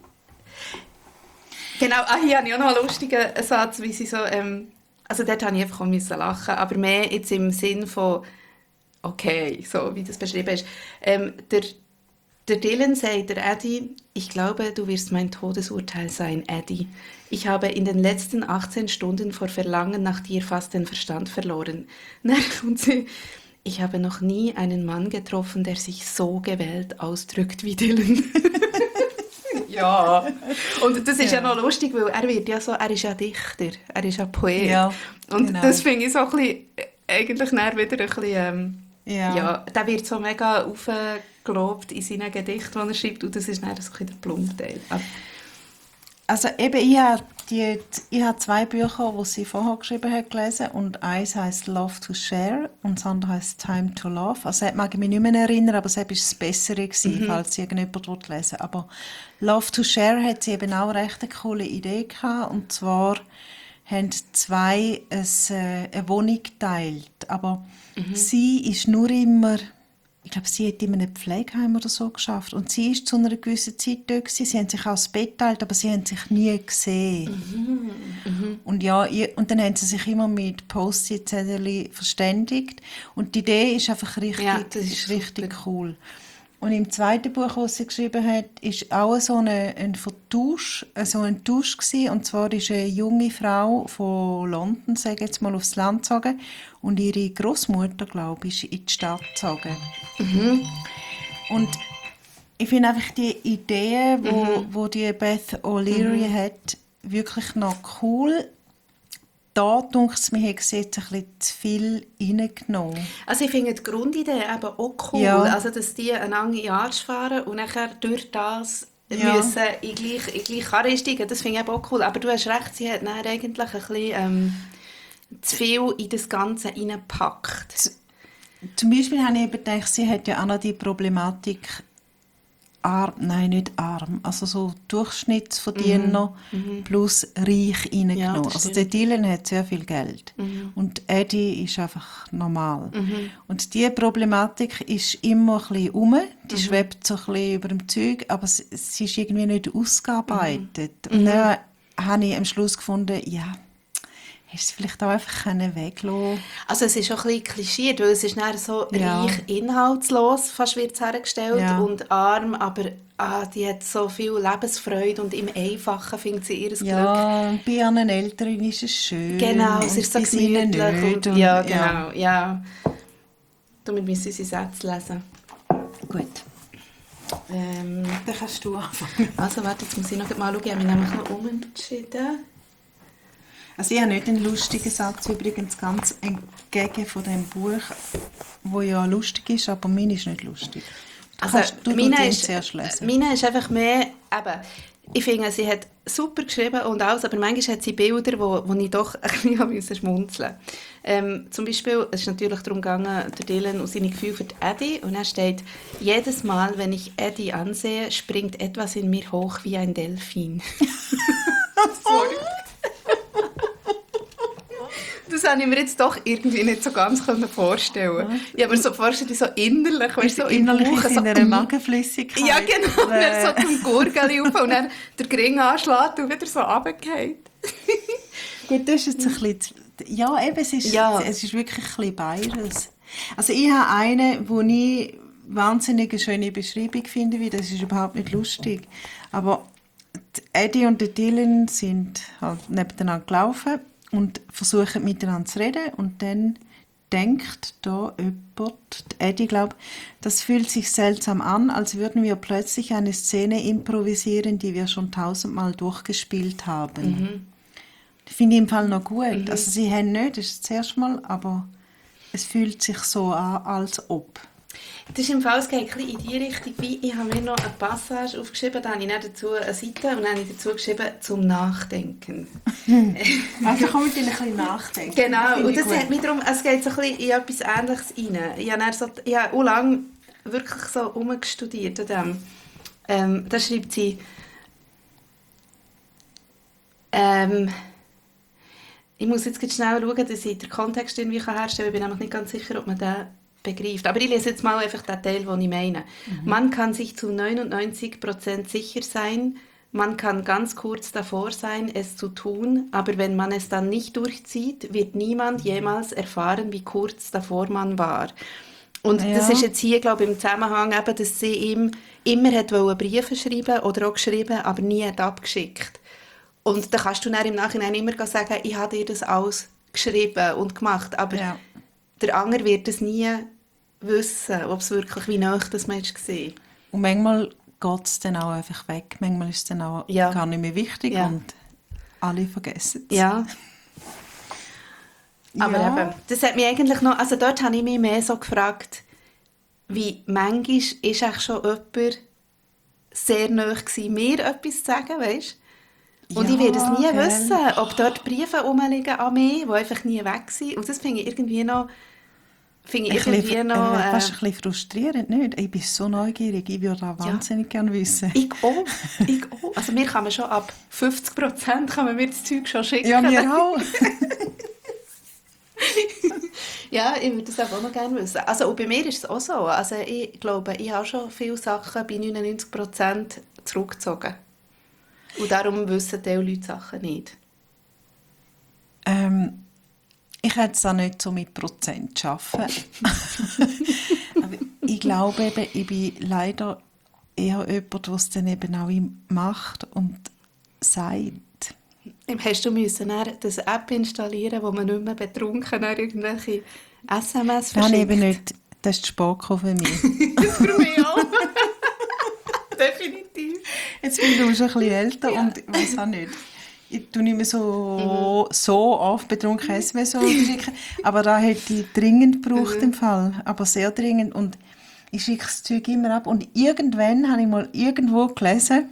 genau, hier habe ich auch noch einen lustigen Satz, wie sie so, also dort habe ich einfach auch müssen lachen, aber mehr jetzt im Sinn von, okay, so wie das beschrieben ist, der Dylan sagt der Eddie, ich glaube, du wirst mein Todesurteil sein, Eddie. Ich habe in den letzten 18 Stunden vor Verlangen nach dir fast den Verstand verloren. Und sie, ich habe noch nie einen Mann getroffen, der sich so gewählt ausdrückt wie Dylan. Ja. Und das ist ja noch lustig, weil er ist ja Dichter, er ist ja Poet. Ja, und genau. Das finde ich so ein bisschen, eigentlich wieder ein bisschen, der wird so mega aufgelobt in seinen Gedichten, die er schreibt, und das ist dann ein bisschen der Plumpteil. Also eben, ich habe 2 Bücher, die sie vorher geschrieben hat, gelesen, und eins heisst «Love to Share» und das andere heisst «Time to Love». Also das mag ich mich nicht mehr erinnern, aber es war das Bessere gewesen, falls irgendjemand lesen will. Aber «Love to Share» hat sie eben auch recht eine coole Idee gehabt, und zwar haben zwei eine Wohnung geteilt. Aber sie ist nur immer, ich glaube, sie hat in einem Pflegeheim oder so geschafft. Und sie ist zu einer gewissen Zeit dort gewesen. Sie haben sich auch das Bett geteilt, aber sie haben sich nie gesehen. Und und dann haben sie sich immer mit Post-it-Zetteln verständigt. Und die Idee ist einfach richtig cool. Und im zweiten Buch, das sie geschrieben hat, ist auch so ein Vertausch, ein Tausch gewesen. Und zwar ist eine junge Frau von London, sage ich jetzt mal, aufs Land gezogen. Und ihre Großmutter, glaube ich, ist in die Stadt gezogen. Und ich finde einfach die Idee, wo die Beth O'Leary hat, wirklich noch cool. Da denke ich, mir hat sie jetzt ein bisschen zu viel reingenommen. Also ich finde die Grundidee eben auch cool. Ja. Also dass die einander in den Arsch fahren und nachher durch das müssen in gleich Karre steigen. Das finde ich eben auch cool. Aber du hast recht, sie hat dann eigentlich ein bisschen zu viel in das Ganze reingepackt. Zum Beispiel habe ich eben gedacht, sie hat ja auch noch die Problematik nicht arm, also so Durchschnittsverdiener plus reich reingenommen. Ja, also der Dylan hat sehr viel Geld und Eddie ist einfach normal. Und diese Problematik ist immer ein bisschen rum, die schwebt so ein bisschen über dem Zeug, aber sie ist irgendwie nicht ausgearbeitet. Und dann habe ich am Schluss gefunden, ja, hast du vielleicht auch einfach weglassen. Also es ist auch ein bisschen klischiert, weil es ist dann so reich inhaltslos, fast wird es hergestellt, und arm, aber die hat so viel Lebensfreude und im Einfachen findet sie ihr Glück. Ja, und bei ihren Eltern ist es schön. Genau, es ist so gemütlich. Ja, genau, ja. Damit müssen wir unsere Sätze lesen. Gut. Dann kannst du anfangen. Also warte, jetzt muss ich noch mal schauen, ich habe mich nämlich noch umentschieden. Also ich habe nicht einen lustigen Satz, übrigens ganz entgegen von dem Buch, wo ja lustig ist, aber meine ist nicht lustig. Meine ist einfach mehr, eben, ich finde, sie hat super geschrieben und alles, aber manchmal hat sie Bilder, wo ich doch ein bisschen schmunzeln musste. Zum Beispiel, es ist natürlich darum gegangen, der Dylan und seine Gefühle für Eddie, und er steht, jedes Mal, wenn ich Eddie ansehe, springt etwas in mir hoch wie ein Delfin. Sorry. Das habe ich mir jetzt doch irgendwie nicht so ganz vorstellen. Ich habe mir so vorgestellt, so innerlich, weißt du, so innerlich im Bauch, in einer Magenflüssigkeit. Ja, genau. Und dann so zum Gurgeli rauf und dann der Gring anschlägt und wieder so runterfällt. Gut, das ist jetzt ein bisschen... Ja, eben, es ist wirklich ein bisschen beides. Also ich habe eine, wo ich wahnsinnig eine schöne Beschreibung finde, weil das ist überhaupt nicht lustig. Aber Eddie und Dylan sind halt nebeneinander gelaufen und versuchen miteinander zu reden, und dann denkt da jemand, Eddie glaubt, das fühlt sich seltsam an, als würden wir plötzlich eine Szene improvisieren, die wir schon 1000-mal durchgespielt haben. Das finde ich im Fall noch gut. Also sie haben nicht, das ist das erste Mal, aber es fühlt sich so an, als ob. Das ist im Fall, es geht ein bisschen in die Richtung, wie ich habe mir noch eine Passage aufgeschrieben, da habe ich dazu eine Seite und dann habe ich dazu geschrieben, zum Nachdenken. Also kann man ein bisschen nachdenken. Genau, und das hat mich darum, es geht so ein bisschen in etwas Ähnliches rein. Ich habe auch lange wirklich so rumgestudiert an dem. Da schreibt sie, ich muss jetzt schnell schauen, dass ich den Kontext irgendwie herstellen kann. Ich bin nämlich nicht ganz sicher, ob man den begreift. Aber ich lese jetzt mal einfach den Teil, den ich meine. Man kann sich zu 99% sicher sein, man kann ganz kurz davor sein, es zu tun, aber wenn man es dann nicht durchzieht, wird niemand jemals erfahren, wie kurz davor man war. Und das ist jetzt hier, glaube ich, im Zusammenhang eben, dass sie ihm immer Briefe schreiben oder auch geschrieben, aber nie hat abgeschickt. Und dann kannst du dann im Nachhinein immer sagen, ich habe dir das alles geschrieben und gemacht, aber der andere wird es nie wissen, ob es wirklich wie nahe das Mensch war. Und manchmal geht es dann auch einfach weg. Manchmal ist es dann auch gar nicht mehr wichtig und alle vergessen es. Ja. Aber eben, das hat mich eigentlich noch, also dort habe ich mich mehr so gefragt, wie manchmal ist eigentlich schon jemand sehr nahe gewesen, mir etwas zu sagen, weißt? Und ich werde es nie wissen, ob dort Briefe rumliegen an mich, die einfach nie weg sind. Und das finde ich irgendwie noch finde ich irgendwie noch... Das ist ein bisschen frustrierend, nicht? Ich bin so neugierig, ich würde auch wahnsinnig gerne wissen. Ich auch. Also mir kann man schon ab 50% kann man mir das Zeug schon schicken. Ja, mir auch. Ja, ich würde das auch noch gerne wissen. Also und bei mir ist es auch so. Also ich glaube, ich habe schon viele Sachen bei 99% zurückgezogen. Und darum wissen die Leute Sachen nicht. Ich hätte es auch nicht so mit Prozent arbeiten. Aber ich glaube eben, ich bin leider eher jemand, der es dann eben auch macht und sagt. Hast du müssen das App installieren, wo man nicht mehr betrunken irgendwelche SMS verschickt? Nein, eben nicht. Das ist Spoko für mich. Das für mich auch. Definitiv. Jetzt bin du schon ein bisschen älter und ich weiß auch nicht. Ich tue nicht mehr so oft betrunken SMS schicken, aber da hätte ich dringend gebraucht im Fall, aber sehr dringend. Und ich schicke das Zeug immer ab. Und irgendwann habe ich mal irgendwo gelesen,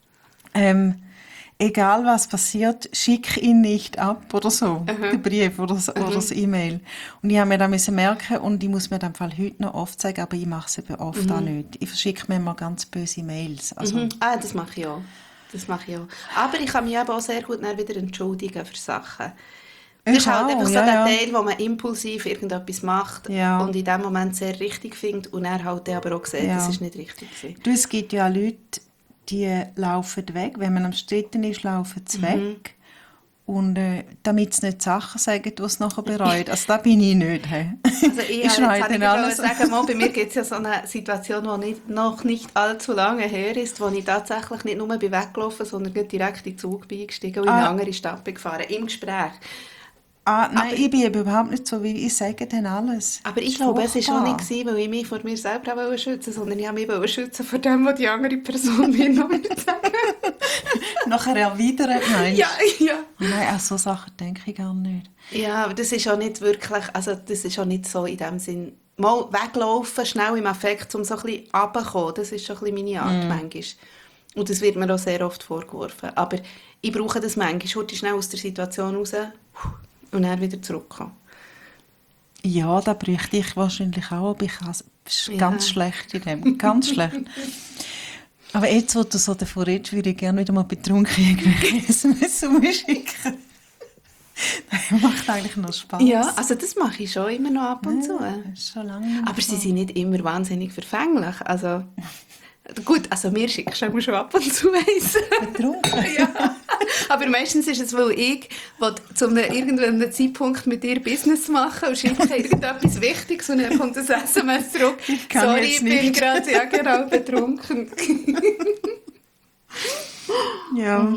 egal was passiert, schick ihn nicht ab oder so, den Brief oder das E-Mail. Und ich habe mir das merken und ich muss mir das im Fall heute noch oft sagen, aber ich mache es eben oft auch nicht. Ich verschicke mir immer ganz böse Mails. Also, Das mache ich auch. Aber ich kann mich eben auch sehr gut wieder entschuldigen für Sachen. Das ist halt einfach so der Teil, wo man impulsiv irgendetwas macht und in dem Moment sehr richtig findet und er halt aber auch sieht, das ist nicht richtig gewesen. Du, es gibt ja Leute, die laufen weg. Wenn man am Stritten ist, laufen sie weg. Und damit sie nicht Sachen sagen, die sie nachher bereuen. Also da bin ich nicht. Also ich sagen, bei mir gibt es ja so eine Situation, die noch nicht allzu lange her ist, wo ich tatsächlich nicht nur weggelaufen bin, sondern direkt in den Zug eingestiegen und in eine andere Stadt gefahren, im Gespräch. Nein, ich bin eben überhaupt nicht so, wie ich sage dann alles. Aber ich glaube, es war auch nicht, weil ich mich vor mir selber auch schützen wollte, sondern ich wollte mich schützen vor dem, was die andere Person mir noch sagen. Nachher erwidern? Nein. Ja. Nein, an so Sachen denke ich gar nicht. Ja, aber das ist auch nicht wirklich, also das ist auch nicht so in dem Sinn, mal weglaufen, schnell im Affekt, um so ein bisschen runterzukommen, das ist schon ein bisschen meine Art manchmal. Und das wird mir auch sehr oft vorgeworfen. Aber ich brauche das manchmal, heute schnell aus der Situation raus und dann wieder zurückkommen. Ja, da bräuchte ich wahrscheinlich auch, aber ich bin ganz schlecht in dem, ganz schlecht. Aber jetzt, wo du so davon redest, würde ich gerne wieder mal betrunken irgendwelche SMS schicken. Das macht eigentlich noch Spass. Ja, also das mache ich schon immer noch ab und zu. Schon lange nicht. Aber sie sind nicht immer wahnsinnig verfänglich. Also, gut, also mir schickst du schon ab und zu eins. Betrunken? Ja. Aber meistens ist es, weil ich zu einem irgendeinem Zeitpunkt mit dir Business machen und schicke irgendetwas Wichtiges und dann kommt das SMS zurück. Sorry, ich bin gerade betrunken. Ja.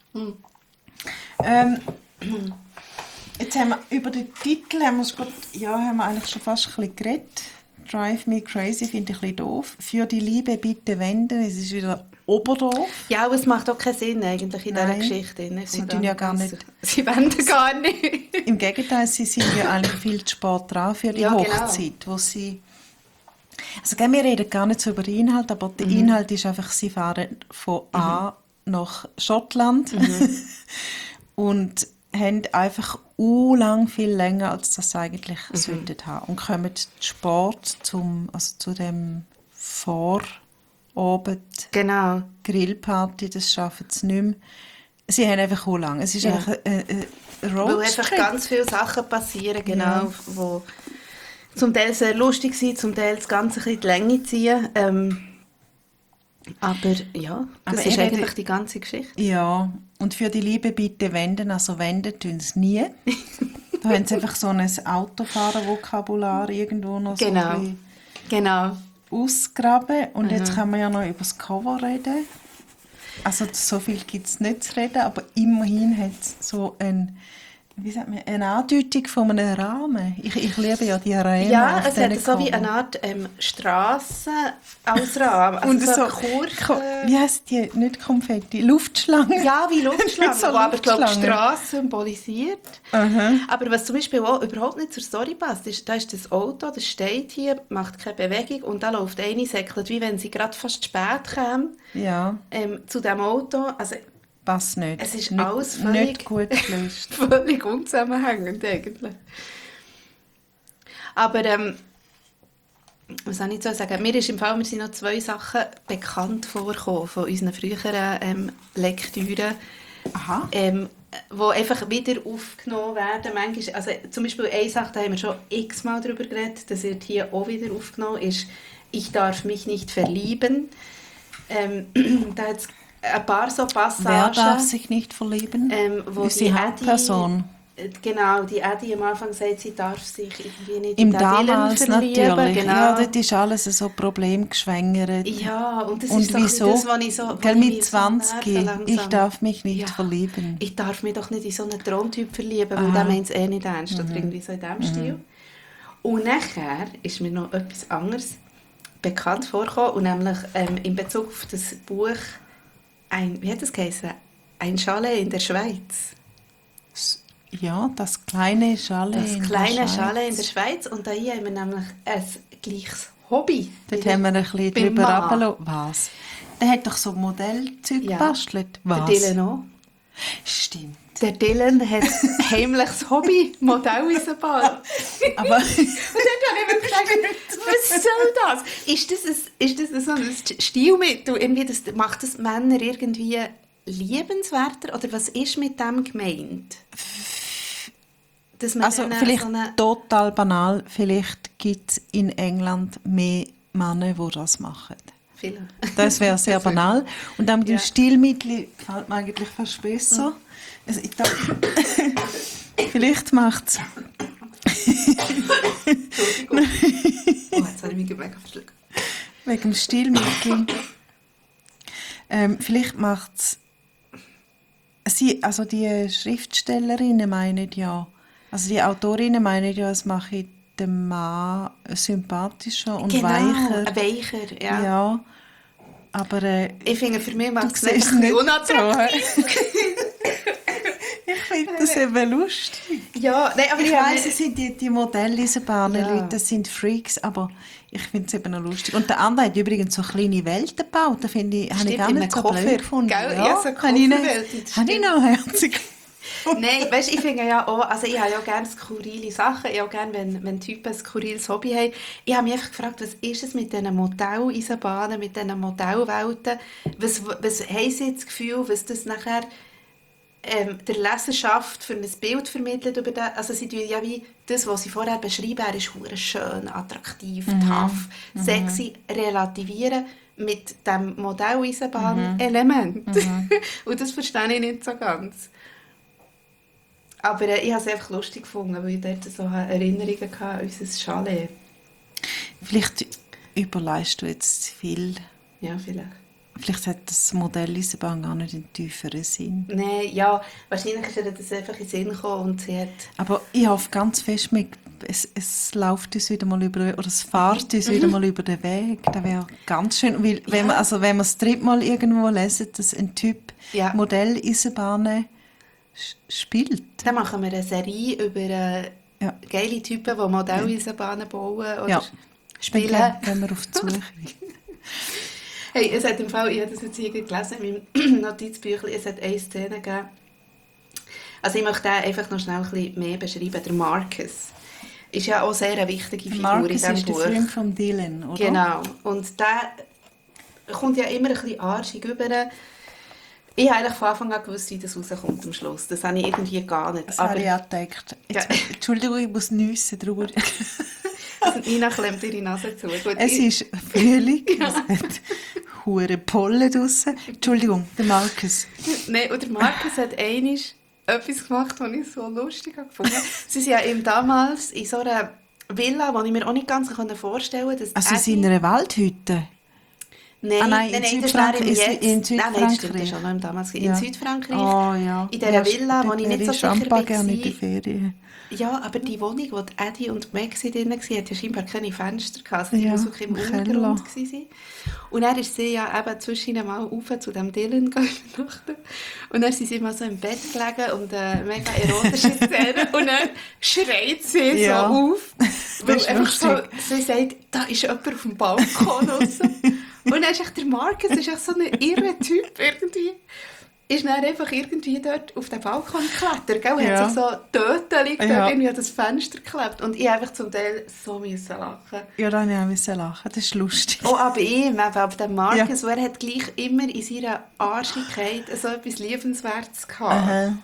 Jetzt haben wir über den Titel haben wir eigentlich schon fast ein bisschen geredet. Drive Me Crazy finde ich ein bisschen doof. Für die Liebe bitte wenden. Es ist wieder oberdoof. Ja, aber es macht auch keinen Sinn eigentlich in dieser Geschichte. Sie tun ja gar nicht. Sie wenden gar nicht. Im Gegenteil, sie sind ja eigentlich viel zu spät dran für die Hochzeit, wo sie... Also wir reden gar nicht so über den Inhalt, aber der Inhalt ist einfach, sie fahren von A nach Schottland und haben einfach lang viel länger, als das eigentlich sollten haben. Und kommen zu Sport zu dem Vorabend Grillparty, das schaffen sie nicht mehr. Sie haben einfach lang. Es ist einfach ein Roadtrip. Weil einfach ganz viele Sachen passieren, wo zum Teil sehr lustig sind, zum Teil das Ganze ein bisschen in die Länge ziehen. Aber ja, das ist eigentlich die ganze Geschichte. Ja, und für die Liebe bitte wenden, also wenden tun sie nie. Da haben sie einfach so ein Autofahren-Vokabular irgendwo noch so ein bisschen ausgraben. Und jetzt können wir ja noch über das Cover reden. Also so viel gibt es nicht zu reden, aber immerhin hat es so eine Andeutung von einem Rahmen. Ich liebe ja die Rahmen. Ja, es hat so wie eine Art Strasse als Rahmen. Also und so Kurven. Wie heisst die? Nicht Konfetti, Luftschlangen. Ja, wie Luftschlangen, so die aber glaube ich Strasse symbolisiert. Aber was zum Beispiel auch überhaupt nicht zur Story passt, ist, da ist das Auto, das steht hier, macht keine Bewegung und da läuft eine, säckelt, wie wenn sie gerade fast spät käme zu diesem Auto. Also, passt nicht. Es ist nicht, alles völlig, nicht gut gelöst. völlig unzusammenhängend eigentlich. Aber was soll ich so sagen? Mir sind noch 2 Sachen bekannt vorgekommen von unseren früheren Lektüren. Aha. Die einfach wieder aufgenommen werden. Manchmal, also zum Beispiel eine Sache, da haben wir schon x-mal darüber geredet, das wird hier auch wieder aufgenommen, ist «Ich darf mich nicht verlieben». Da hat es ein paar so Passagen. Wer darf sich nicht verlieben? Wo ist die Hauptperson. Genau, die Eddie am Anfang sagt, sie darf sich irgendwie nicht Im in den Dylan damals verlieben. natürlich. Genau. Ja, das ist alles so problemgeschwängert. Ja, und das und ist so wieso? Das, was ich so... Gell, mit 20, so ich darf mich nicht verlieben. Ich darf mich doch nicht in so einen Traumtyp verlieben, weil der meint es eh nicht ernst. Oder irgendwie so in diesem Stil. Und nachher ist mir noch etwas anderes bekannt vorgekommen, und nämlich in Bezug auf das Buch wie hat das geheißen? «Ein Chalet in der Schweiz». Ja, das kleine Chalet in der Schweiz. Und da hier haben wir nämlich ein gleiches Hobby. Dort haben wir ein bisschen drüber runtergelassen. Was? Der hat doch so Modellzeug gebastelt. Was? Der Dylan auch. Stimmt. Der Dylan hat heimliches Hobby, Modelleisenbahn. Aber... Und dann habe ich mir gesagt, was soll das? Ist das so ein Stilmittel? Irgendwie macht das Männer irgendwie liebenswerter? Oder was ist mit dem gemeint? Also vielleicht total banal, vielleicht gibt es in England mehr Männer, die das machen. Viele. Das wäre sehr banal. Und dann mit dem Stilmittel gefällt mir eigentlich fast besser. Also ich dachte, vielleicht macht es... Entschuldigung. Jetzt habe ich mich mega verschluckt. Wegen dem Stilmittel. Vielleicht macht es... Also die Schriftstellerinnen meinen ja... Also die Autorinnen meinen ja, es mache den Mann sympathischer und weicher. Ja. Aber ich finde, für mich macht es nicht unattraktiv. Ich finde das eben lustig. Ja, nein, aber ich weiss, es sind die Modelleisenbahnen-Leute, das sind Freaks, aber ich finde es eben noch lustig. Und der andere hat übrigens so kleine Welten gebaut, da habe ich gar nicht so blöd gefunden. Gell? Ja, so Kofferwelt. Habe ich noch herzig. Nein, weißt, ich finde ja auch, also ich habe ja gerne skurrile Sachen, ich habe auch gerne, wenn Typen ein skurriles Hobby haben. Ich habe mich einfach gefragt, was ist es mit diesen Modelleisenbahnen, mit diesen Modellwelten, was haben sie das Gefühl, was das nachher der Leserschaft für ein Bild vermittelt über das, also sie tun ja wie das, was sie vorher beschrieben, er ist verdammt schön, attraktiv, tough, sexy, relativieren mit dem Modelleisenbahn-Element. Und das verstehe ich nicht so ganz. Aber ich habe es einfach lustig gefunden, weil ich dort so Erinnerungen hatte an unser Chalet. Vielleicht überleist du jetzt zu viel. Ja, vielleicht. Vielleicht hat das Modell Eisenbahn gar nicht einen tieferen Sinn. Nein, ja, wahrscheinlich ist ihr das einfach in den Sinn gekommen und sie hat... Aber ich hoffe ganz fest, es läuft uns wieder mal über, oder es fährt uns wieder mal über den Weg. Das wäre ganz schön, weil wenn wir das dritte Mal irgendwo lesen, dass ein Typ Modell Eisenbahnen spielt. Dann machen wir eine Serie über geile Typen, die Modelleisenbahnen bauen oder spielen. Wenn wir auf die Suche. Hey, es hat im Fall, ich habe das jetzt hier gelesen in meinem Notizbüchlein, es hat eine Szene gegeben. Also ich möchte den einfach noch schnell ein bisschen mehr beschreiben. Der Marcus ist ja auch sehr eine wichtige Figur Marcus in diesem ist Buch. Der Freund von Dylan, oder? Genau. Und der kommt ja immer ein bisschen arschig rüber. Ich habe eigentlich von Anfang an gewusst, wie das rauskommt am Schluss. Das habe ich irgendwie gar nicht. Das habe ich auch gedacht. Entschuldigung, ich muss nüssen drüber. Nina klemmt ihre Nase zu. Gut, es ist Frühling, es hat hure Pollen draussen. Entschuldigung, der Marcus. Nein, und der Marcus hat einmal etwas gemacht, was ich so lustig gefunden habe. Sie sind ja eben damals in so einer Villa, die ich mir auch nicht ganz vorstellen konnte. Also in einer Waldhütte? Nein, in Südfrankreich. In Südfrankreich. Nein, das schon noch damals. Ja. In Südfrankreich. Oh, ja. In dieser Villa, wo ich nicht so sicher war. Gerne in der Ferien. Ja, aber die Wohnung, wo Eddie und Meg drin waren, hat ja scheinbar keine Fenster gehabt. Also die muss wirklich im Untergrund sein. Und dann ist sie ja eben zwischen mal rauf zu dem Dylan übernachten. Und dann sind sie mal so im Bett gelegen und mega erotische Szene. Und dann schreit sie so auf. Weil einfach so, sie sagt, da ist jemand auf dem Balkon raus. Und dann ist echt der Marcus ist echt so ein irrer Typ irgendwie. ist dann einfach irgendwie dort auf den Balkon geklettert, gell? Und Ja. hat sich so tötelig dort Ja. irgendwie an das Fenster geklebt. Und ich einfach zum Teil so müssen lachen. Ja, da musste ich auch lachen. Das ist lustig. Oh, aber ihm, eben, ab dem Marcus, er hat gleich immer in seiner Arschigkeit so etwas Liebenswertes gehabt. Aha.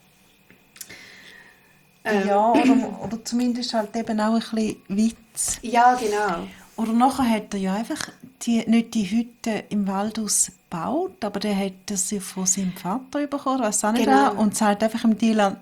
Ja, oder zumindest halt eben auch ein bisschen Witz. Ja, genau. Oder nachher hat er ja einfach nicht die Hütte im Waldhaus gebaut, aber der hat das ja von seinem Vater bekommen, weiss auch nicht Genau. wer, und sagt einfach dem Dylan,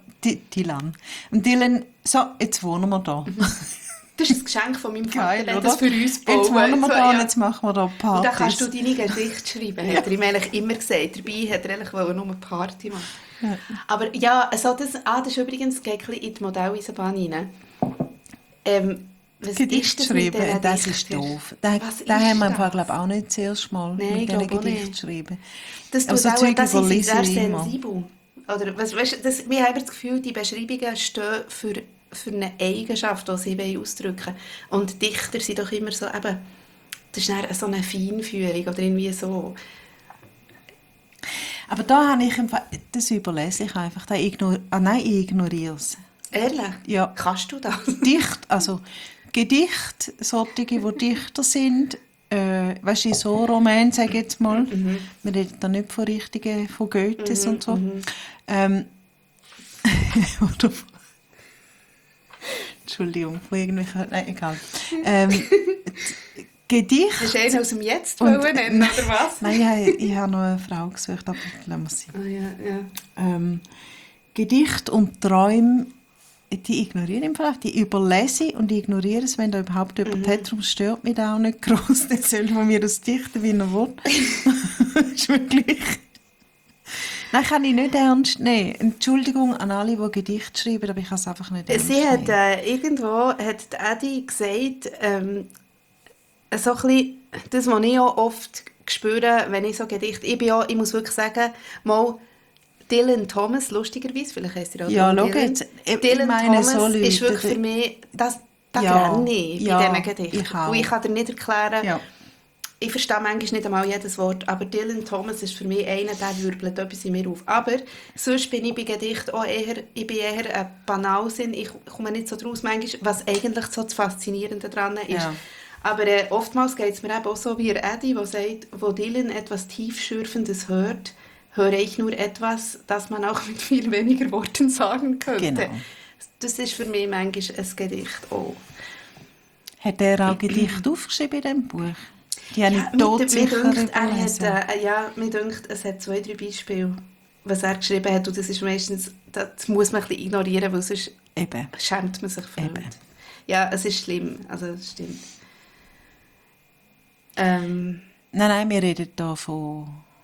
so, jetzt wohnen wir da. Das ist ein Geschenk von meinem Vater, Geil, der hat oder? das für uns gebaut. Jetzt wohnen wir So, da ja. und jetzt machen wir da Und Partys. dann kannst du deine Gedichte schreiben, hat er ihm eigentlich immer gesagt. Dabei hat er eigentlich nur eine Party machen. Ja. Aber ja, also das ist übrigens, das geht ein bisschen in die Modelleisenbahn rein. Was Gedicht ist das mit schreiben, diesen das ist Dichtern? doof. Was Da ist haben wir das? glaube ich auch nicht zuerst mal Nein, mit ich diesen glaube auch Gedichten nicht. schreiben. Das tut Also auch, Zeug das ist überlese sehr ich immer. sensibel. Oder, wir haben das Gefühl, die Beschreibungen stehen für eine Eigenschaft, die sie ausdrücken wollen. Und Dichter sind doch immer so, eben, das ist dann so eine Feinfühlung oder irgendwie so. Aber da habe ich das überlese ich einfach. Ich ignoriere es. Ehrlich? Ja. Kannst du das? Gedichte, solche, die Dichter sind, weißt du, so Roman, sage ich jetzt mal. Wir reden da nicht von richtigen, von Goethes und so. Oder Entschuldigung, von irgendwelchen, nein, egal. Gedichte. Hast du einen aus dem Jetzt Und- nennen, oder was? Nein, ich habe noch eine Frau gesucht, aber lassen wir sie. Ah, ja. Gedichte und Träume, die ignoriere ich einfach, die überlese ich und ich ignoriere es, wenn da überhaupt jemand hat, darum stört mich da auch nicht gross, der soll von mir das dichten, wie er will. Das ist wirklich... Nein, kann ich nicht ernst nehmen. Entschuldigung an alle, die Gedichte schreiben, aber ich kann es einfach nicht ernst Sie hat nehmen. irgendwo, hat Adi gesagt, so ein bisschen, das, was ich auch oft spüre, wenn ich so Gedichte, ich muss wirklich sagen, mal Dylan Thomas, lustigerweise, vielleicht heisst er auch Ja, Dylan. schau jetzt, ich Dylan meine, Thomas so Leute, ist wirklich für mich, das Ja, renne ich ja, bei diesen Gedichten. ich auch. Und ich kann dir nicht erklären, Ja. ich verstehe manchmal nicht einmal jedes Wort, aber Dylan Thomas ist für mich einer, der wirbelt etwas in mir auf. Aber sonst bin ich bei Gedichten auch eher ein Banalsinn. Ich komme nicht so draus, manchmal, was eigentlich so das Faszinierende daran ist. Ja. Aber oftmals geht es mir eben auch so wie Eddie, der sagt, wo Dylan etwas Tiefschürfendes hört, höre ich nur etwas, das man auch mit viel weniger Worten sagen könnte. Genau. Das ist für mich manchmal ein Gedicht auch. Hat er auch Gedichte aufgeschrieben in diesem Buch? Die habe ich Mir todsicher dünkt, überlesen. mir dünkt, es hat 2-3 Beispiele, was er geschrieben hat. Und das ist meistens, das muss man ein bisschen ignorieren, weil sonst Eben. schämt man sich für Eben. nicht. Ja, es ist schlimm. Also, das stimmt. Nein, wir reden hier von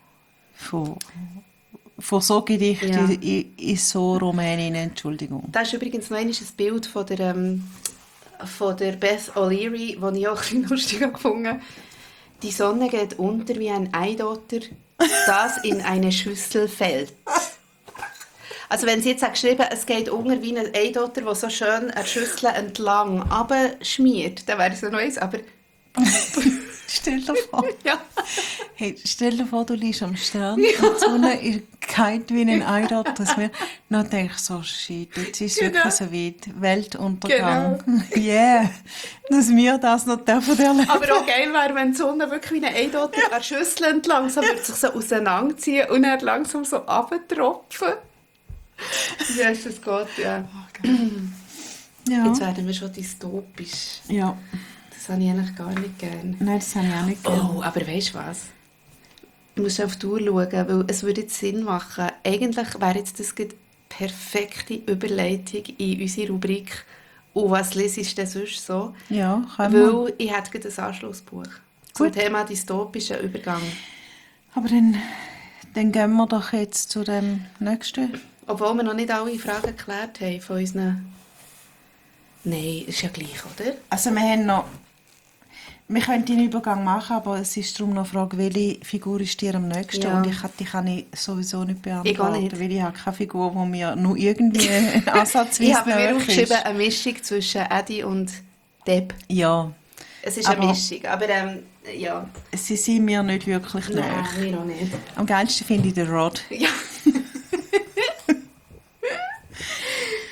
so Gedichten Ja. in so Rumänien, Entschuldigung. Da ist übrigens noch einmal ein Bild von der Beth O'Leary, das ich auch ein bisschen lustig gefunden habe. Die Sonne geht unter wie ein Eidotter, das in eine Schüssel fällt. Also wenn sie jetzt hat geschrieben, es geht unter wie ein Eidotter, der so schön eine Schüssel entlang abschmiert, dann wäre es ja noch eins, aber Stell dir vor, ja. hey, stell dir vor, du liegst am Strand und die Sonne geht wie ein Eidot. Dann denke ich so, shit, jetzt ist es Genau. wirklich so weit. Weltuntergang. Yeah, dass wir das noch dürfen erleben. Aber auch geil wäre, wenn die Sonne wirklich wie ein Eidotter an der Schüssel entlang so würde sich so auseinanderziehen und dann langsam so runtertropfen. Ja, ist das gut, ja. Ja. Jetzt werden wir schon dystopisch. Ja. Das habe ich eigentlich gar nicht gerne. Nein, das habe ich auch nicht gerne. Oh, aber weißt du was? Du musst auf die Uhr schauen, weil es würde jetzt Sinn machen. Eigentlich wäre jetzt das die perfekte Überleitung in unsere Rubrik «Und was lesest du denn sonst so?» Ja, können wir. Weil ich hätte gerade ein Anschlussbuch zum Gut. Thema dystopischer Übergang. Aber dann gehen wir doch jetzt zu dem nächsten. Obwohl wir noch nicht alle Fragen geklärt haben von unseren... Nein, ist ja gleich, oder? Also wir können den Übergang machen, aber es ist darum noch eine Frage, welche Figur ist dir am nächsten? Ja. Und die kann ich sowieso nicht beantworten, Ich auch nicht. weil ich habe keine Figur, die mir nur irgendwie ansatzweise Ich habe mir nahe aufgeschrieben, ist. eine Mischung zwischen Eddie und Deb. Ja, Es ist Aber- eine Mischung, aber ja. sie sind mir nicht wirklich nahe. Nein, mir auch nicht. Am geilsten finde ich den Rod. Ja,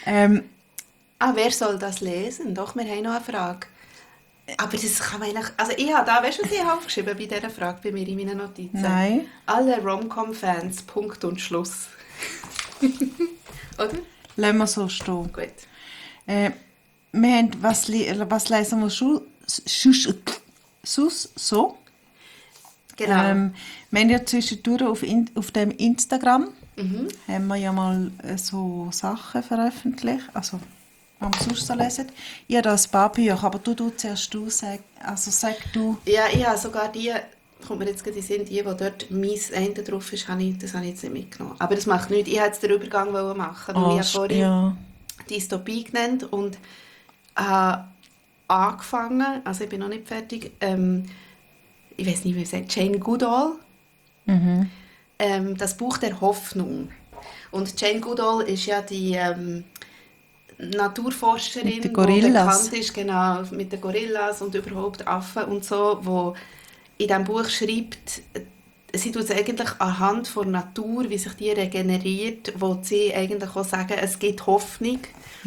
Wer soll das lesen? Doch, wir haben noch eine Frage. Aber das kann man eigentlich... Also ich habe da, weißt du, was ich habe aufgeschrieben bei dieser Frage bei mir in meinen Notizen? Nein. Alle Rom-Com-Fans, Punkt und Schluss. Oder? Lassen wir so stehen. Gut. Wir haben, was lesen wir sonst so? Genau. Wir haben ja zwischendurch auf dem Instagram haben wir ja mal so Sachen veröffentlicht, also was wir sonst so lesen. Ich habe da ein paar Bücher, aber du zuerst sag du. Ja, ich habe sogar die, kommt mir jetzt gerade in den Sinn, die wo dort mein Ende drauf ist, das habe ich jetzt nicht mitgenommen. Aber das macht nichts, ich wollte jetzt den Übergang machen, weil ich habe vorhin Dystopie genannt und habe angefangen, also ich bin noch nicht fertig, ich weiß nicht, wie man sagt, Jane Goodall, das Buch der Hoffnung. Und Jane Goodall ist ja die Naturforscherin, die bekannt ist, genau, mit den Gorillas und überhaupt Affen und so, wo in diesem Buch schreibt, sie tut es eigentlich anhand der Natur, wie sich die regeneriert, wo sie eigentlich auch sagen, es gibt Hoffnung.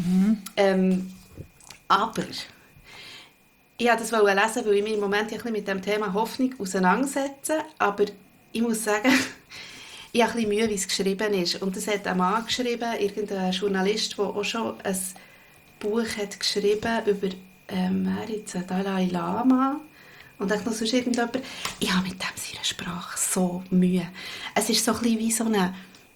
Aber ich wollte das lesen, weil ich mich im Moment ein bisschen mit dem Thema Hoffnung auseinandersetze, aber ich muss sagen, ich habe ein bisschen Mühe, wie es geschrieben ist. Und das hat ein Mann geschrieben, irgendein Journalist, der auch schon ein Buch hat geschrieben über Dalai Lama. Und auch noch sonst irgendjemand. Ich habe mit dem seiner Sprache so Mühe. Es ist so ein bisschen wie so eine,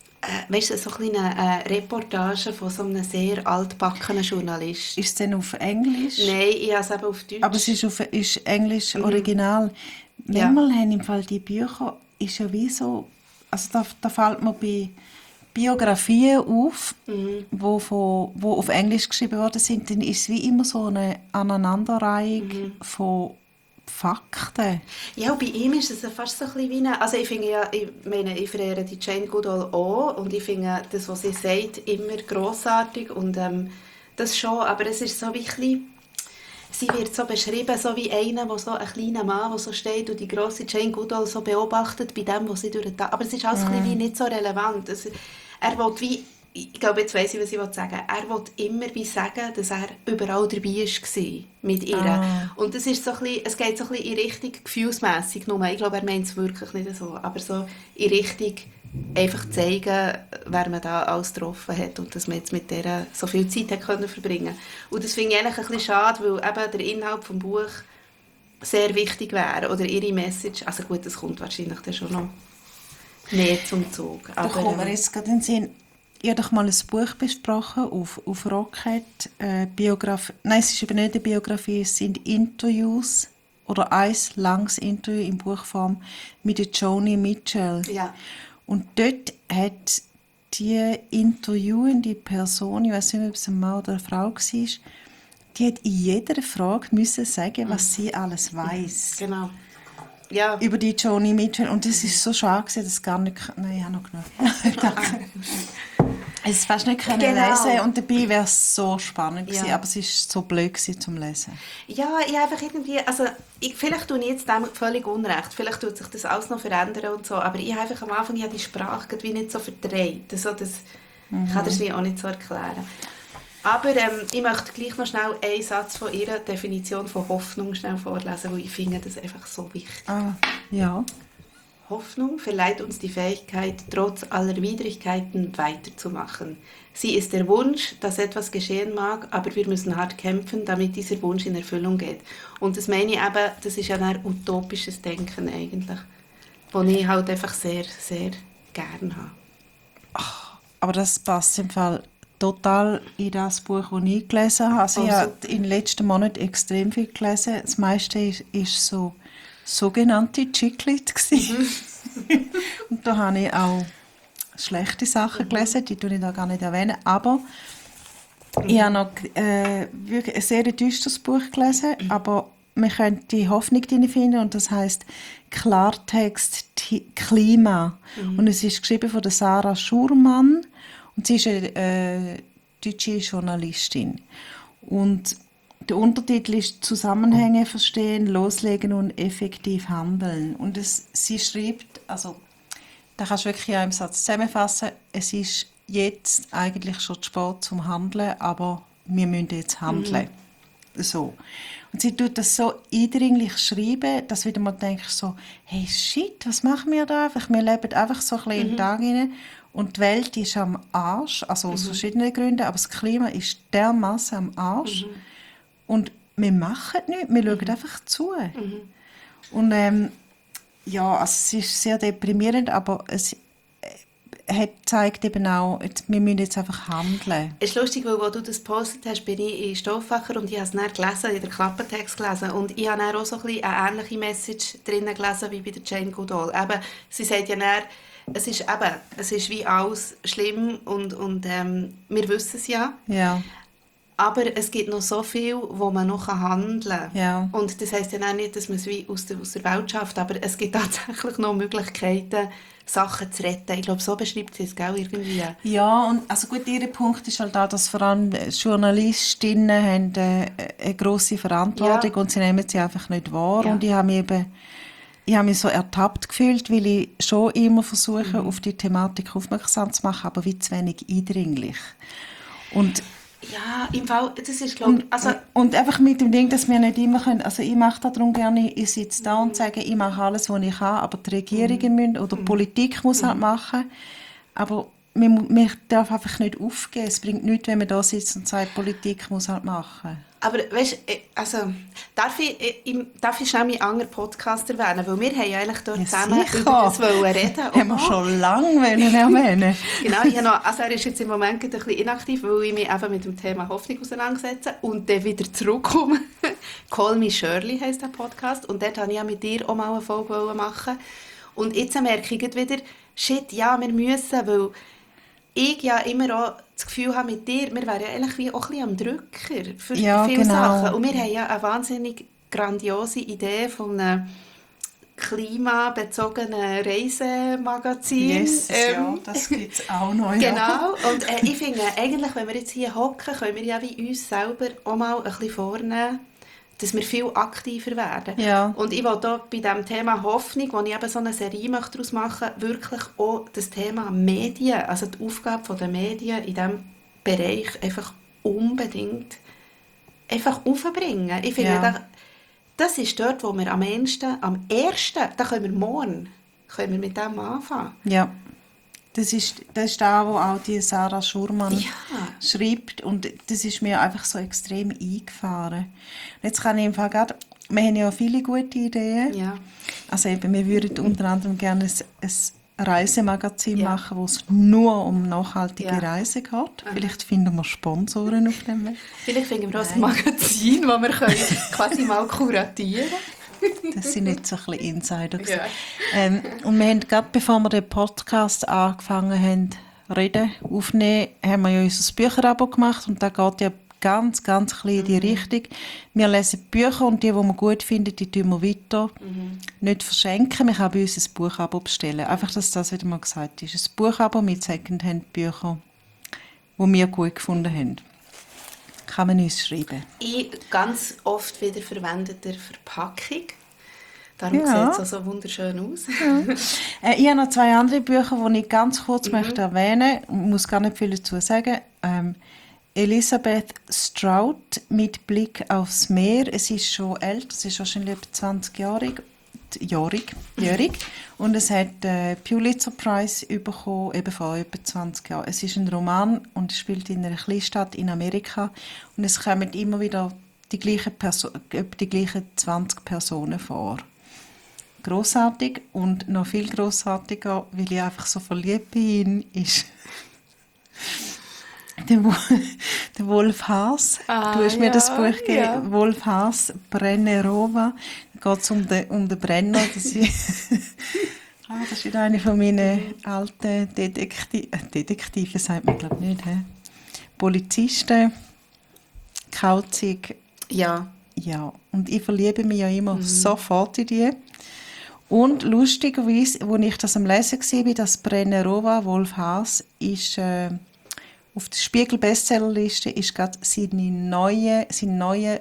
eine Reportage von so einem sehr altbackenen Journalist. Ist es denn auf Englisch? Nein, ich habe es eben auf Deutsch. Aber es ist Englisch Original. Manchmal haben im Fall die Bücher, ist ja wie so, also da fällt mir bei Biografien auf, wo auf Englisch geschrieben worden sind, dann ist es wie immer so eine Aneinanderreihung von Fakten. Ja, und bei ihm ist es fast so ein bisschen wie eine... Also ich finde ja, ich verehre die Jane Goodall auch und ich finde das, was sie sagt, immer grossartig und das schon, aber es ist so wie ein bisschen... Sie wird so beschrieben, so wie einer, so ein kleiner Mann, der so steht und die grosse Jane Goodall so beobachtet bei dem, was sie durch den Tag... Aber es ist alles ein bisschen wie nicht so relevant. Er will wie... Ich glaube, jetzt weiss ich, was ich sagen will. Er will immer wie sagen, dass er überall dabei war mit ihr. Und das ist so ein bisschen, es geht so ein bisschen in Richtung gefühlsmässig nur. Ich glaube, er meint es wirklich nicht so. Aber so in Richtung einfach zeigen, wer man da alles getroffen hat und dass man jetzt mit der so viel Zeit hat können verbringen. Und das finde ich eigentlich ein bisschen schade, weil eben der Inhalt des Buches sehr wichtig wäre. Oder ihre Message. Also gut, das kommt wahrscheinlich dann schon noch mehr zum Zug. Da kommt mir jetzt gerade in den Sinn. Ich habe doch mal ein Buch besprochen auf Rocket. Biografie. Nein, es ist eben nicht eine Biografie, es sind Interviews oder ein langes Interview in Buchform mit der Joni Mitchell. Ja. Und dort hat die interviewende Person, ich weiß nicht, ob es ein Mann oder eine Frau war, die hat in jeder Frage müssen sagen, was sie alles weiss. Genau. Ja. Über die Joni Mitchell. Und das ist so schade, dass es gar nicht... Nein, ich habe noch genug. Es ist fast nicht lesen und dabei wäre es so spannend gewesen, aber es ist so blöd gewesen zum Lesen. Ja, ich einfach irgendwie, also vielleicht tue ich jetzt dem völlig unrecht, vielleicht tut sich das alles noch verändern und so, aber ich habe einfach am Anfang die Sprache wie nicht so verdreht, also das kann das wie auch nicht so erklären. Aber ich möchte gleich noch schnell einen Satz von ihrer Definition von Hoffnung schnell vorlesen, weil ich finde das einfach so wichtig. Ja. Hoffnung verleiht uns die Fähigkeit, trotz aller Widrigkeiten weiterzumachen. Sie ist der Wunsch, dass etwas geschehen mag, aber wir müssen hart kämpfen, damit dieser Wunsch in Erfüllung geht. Und das meine ich eben, das ist ja ein utopisches Denken eigentlich, das ich halt einfach sehr, sehr gerne habe. Aber das passt im Fall total in das Buch, das ich gelesen habe. Also ich habe in den letzten Monaten extrem viel gelesen. Das meiste ist so sogenannte Chick-Lit gsi. Und da habe ich auch schlechte Sachen gelesen, die erwähne ich da gar nicht erwähnen. Aber ich habe noch wirklich ein sehr düsteres Buch gelesen, aber man könnte die Hoffnung drin finden und das heisst Klartext Klima. Und es ist geschrieben von der Sarah Schurmann und sie ist eine deutsche Journalistin. Und der Untertitel ist «Zusammenhänge verstehen, loslegen und effektiv handeln». Und sie schreibt, also da kannst du wirklich in einem Satz zusammenfassen, es ist jetzt eigentlich schon zu spät zum Handeln, aber wir müssen jetzt handeln. So. Und sie tut das so eindringlich schreiben, dass wieder mal denkst so, hey shit, was machen wir da einfach? Wir leben einfach so ein bisschen in den Tag hinein und die Welt ist am Arsch, also aus verschiedenen Gründen, aber das Klima ist dermassen am Arsch und wir machen nichts, wir schauen einfach zu. Und ja, also es ist sehr deprimierend, aber es zeigt eben auch, wir müssen jetzt einfach handeln. Es ist lustig, weil als du das gepostet hast, bin ich in Stofffacher und ich habe es dann gelesen, in der Klappentext gelesen. Und ich habe dann auch so ein bisschen eine ähnliche Message drinnen gelesen wie bei der Jane Goodall. Eben, sie sagt ja dann, es ist wie alles schlimm und wir wissen es ja. Ja. Aber es gibt noch so viel, wo man noch handeln kann. Ja. Und das heisst ja auch nicht, dass man es wie aus der Welt schafft, aber es gibt tatsächlich noch Möglichkeiten, Sachen zu retten. Ich glaube, so beschreibt sie es, gell, irgendwie. Ja, und also gut, ihr Punkt ist halt auch, dass vor allem Journalistinnen haben eine grosse Verantwortung und sie nehmen sie einfach nicht wahr. Ja. Und ich habe mich so ertappt gefühlt, weil ich schon immer versuche, auf die Thematik aufmerksam zu machen, aber wie zu wenig eindringlich. Und Ja, im Fall, das ist, glaube ich, und einfach mit dem Ding, dass wir nicht immer können, also ich mache darum gerne, ich sitze da und sage, ich mache alles, was ich kann, aber die Regierungen müssen, oder die Politik muss halt machen, aber man darf einfach nicht aufgeben. Es bringt nichts, wenn man da sitzt und sagt, Politik muss halt machen. Aber weißt, also, darf ich schnell meinen anderen Podcast erwähnen? Weil wir haben ja eigentlich dort zusammen sicher. über das reden. Haben wir schon lange erwähnen. Genau, also er ist jetzt im Moment ein bisschen inaktiv, weil ich mich eben mit dem Thema Hoffnung auseinandersetze und dann wieder zurückkomme. «Call Me Shirley» heisst der Podcast und dort wollte ich ja mit dir auch mal eine Folge machen. Und jetzt merke ich wieder, shit, ja, wir müssen, weil ich ja immer auch das Gefühl habe mit dir, wir wären ja eigentlich wie auch ein bisschen am Drücker für viele Sachen. Und wir haben ja eine wahnsinnig grandiose Idee von einem klimabezogenen Reisemagazin. Yes, ja, das gibt es auch noch. Genau, und ich finde, eigentlich, wenn wir jetzt hier hocken, können wir ja wie uns selber auch mal ein bisschen vornehmen, dass wir viel aktiver werden. Ja. Und ich will hier bei diesem Thema Hoffnung, wo ich eben so eine Serie daraus machen möchte, wirklich auch das Thema Medien, also die Aufgabe der Medien in diesem Bereich einfach unbedingt einfach aufbringen. Ich finde, das ist dort, wo wir am ersten, da können wir morgen mit dem anfangen. Ja. Das ist da, wo auch die Sarah Schurmann schreibt. Und das ist mir einfach so extrem eingefahren. Jetzt kann ich im Fall gerade, wir haben ja viele gute Ideen. Ja. Also eben, wir würden unter anderem gerne ein Reisemagazin machen, wo es nur um nachhaltige Reisen geht. Vielleicht finden wir Sponsoren auf dem Weg. Vielleicht finden wir auch ein Magazin, das wir quasi mal kuratieren können. Das sind nicht so ein bisschen Insider. Ja. Und wir haben gerade, bevor wir den Podcast angefangen haben, aufnehmen, haben wir ja unser Bücherabo gemacht und da geht ja ganz, ganz klein in die Richtung. Wir lesen Bücher und die wir gut finden, die tun wir weiter. Nicht verschenken, man kann bei uns ein Buchabo bestellen. Einfach, dass das wieder mal gesagt ist. Ein Buchabo mit Secondhand-Büchern, die wir gut gefunden haben. Kann man uns schreiben. In ganz oft wieder verwendeter Verpackung. Darum sieht es auch so wunderschön aus. Ja. Ich habe noch 2 andere Bücher, die ich ganz kurz möchte erwähnen möchte. Ich muss gar nicht viel dazu sagen. Elisabeth Strout mit Blick aufs Meer. Es ist schon älter, es ist wahrscheinlich etwa 20-jährig. Und es hat den Pulitzer-Preis bekommen, eben vor etwa 20 Jahren. Es ist ein Roman und es spielt in einer Kleinstadt in Amerika. Und es kommen immer wieder die gleichen 20 Personen vor. Grossartig und noch viel grossartiger, weil ich einfach so verliebt bin, ist der Wolf Haas. Du hast mir das Buch gegeben. Ja. Wolf Haas, Brennerova. Da geht es um den Brenner. Das ist wieder eine von meinen alten Detektiven, sagt man glaube ich nicht. Polizisten, kauzig. Ja. Ja, und ich verliebe mich ja immer sofort in die. Und lustigerweise, als ich das am Lesen war, das Brennerova, Wolf Haas, ist auf der Spiegel-Bestsellerliste ist gerade sein neuer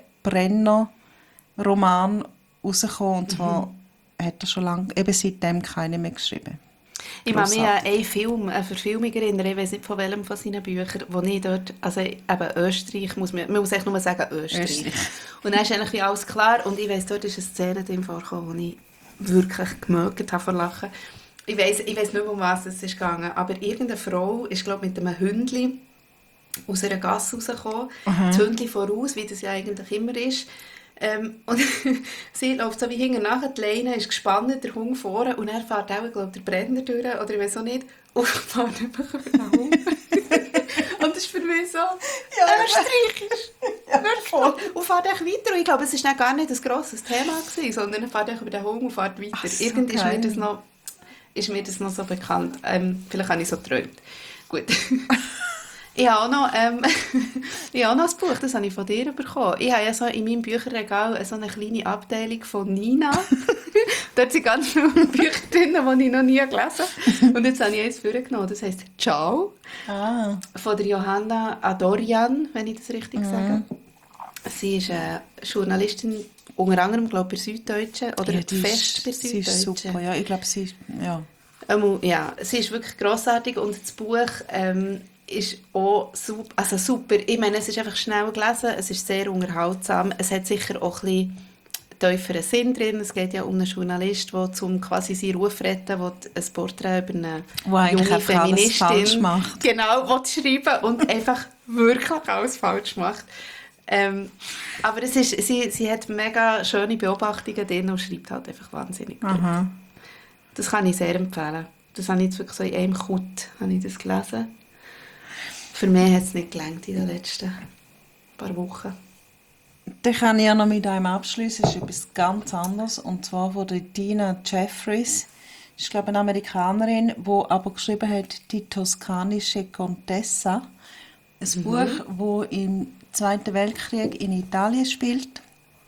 Brenner-Roman rausgekommen. Und zwar hat er schon lange, eben seitdem keinen mehr geschrieben. Ich kann mich an einen Film, eine Verfilmung erinnern, ich weiß nicht von welchem von seinen Büchern, wo ich dort, also eben Österreich, man muss echt nur sagen Österreich. Und dann ist eigentlich wie alles klar und ich weiss, dort ist eine Szene drin vorgekommen, wo ich wirklich gemögt habe vor Lachen. Ich weiss nicht mehr, um was es ist gegangen, aber irgendeine Frau ist, glaube ich, mit einem Hündchen aus einer Gasse rausgekommen, das Hündchen voraus, wie das ja eigentlich immer ist. Und sie läuft so wie hinten nachher, die Leine ist gespannt, der Hund vorne und er fährt auch, glaube der Brenner durch, oder ich weiß auch nicht, und fährt einfach über den Hund. Und das ist für mich so österreichisch. Ja, voll. Und fährt echt weiter. Und ich glaube, es war gar nicht ein grosses Thema gewesen, sondern er fährt echt über den Hund und fährt weiter. So, irgendwie ist mir das noch so bekannt. Vielleicht habe ich so geträumt. Gut. Ich habe auch noch ein Buch, das habe ich von dir bekommen. Ich habe ja so in meinem Bücherregal so eine kleine Abteilung von Nina. Dort sind ganz viele Bücher drin, die ich noch nie gelesen habe. Und jetzt habe ich eins vorgenommen, das heisst «Ciao» von der Johanna Adorian, wenn ich das richtig sage. Sie ist eine Journalistin, unter anderem, glaube ich, bei Süddeutschen oder ja, fest bei Süddeutschen. Sie ist super, ja. Ich glaube, sie ist, ja. Ja, sie ist wirklich grossartig und das Buch ist auch super. Ich meine, es ist einfach schnell gelesen, es ist sehr unterhaltsam. Es hat sicher auch ein bisschen tieferen Sinn drin. Es geht ja um einen Journalist, der zum quasi seinen Ruf retten will, ein Porträt über eine junge Feministin genau schreiben und einfach wirklich alles falsch macht. Aber sie hat mega schöne Beobachtungen drin und schreibt halt einfach wahnsinnig gut. Das kann ich sehr empfehlen. Das habe ich jetzt wirklich so in einem Kut gelesen. Für mich hat es nicht gelangt in den letzten paar Wochen. Dann kann ich ja noch mit einem abschließen. Das ist etwas ganz anderes. Und zwar von der Dina Jeffries. Das ist, glaube ich, eine Amerikanerin, die aber geschrieben hat, «Die toskanische Contessa». Ein Buch, das im Zweiten Weltkrieg in Italien spielt.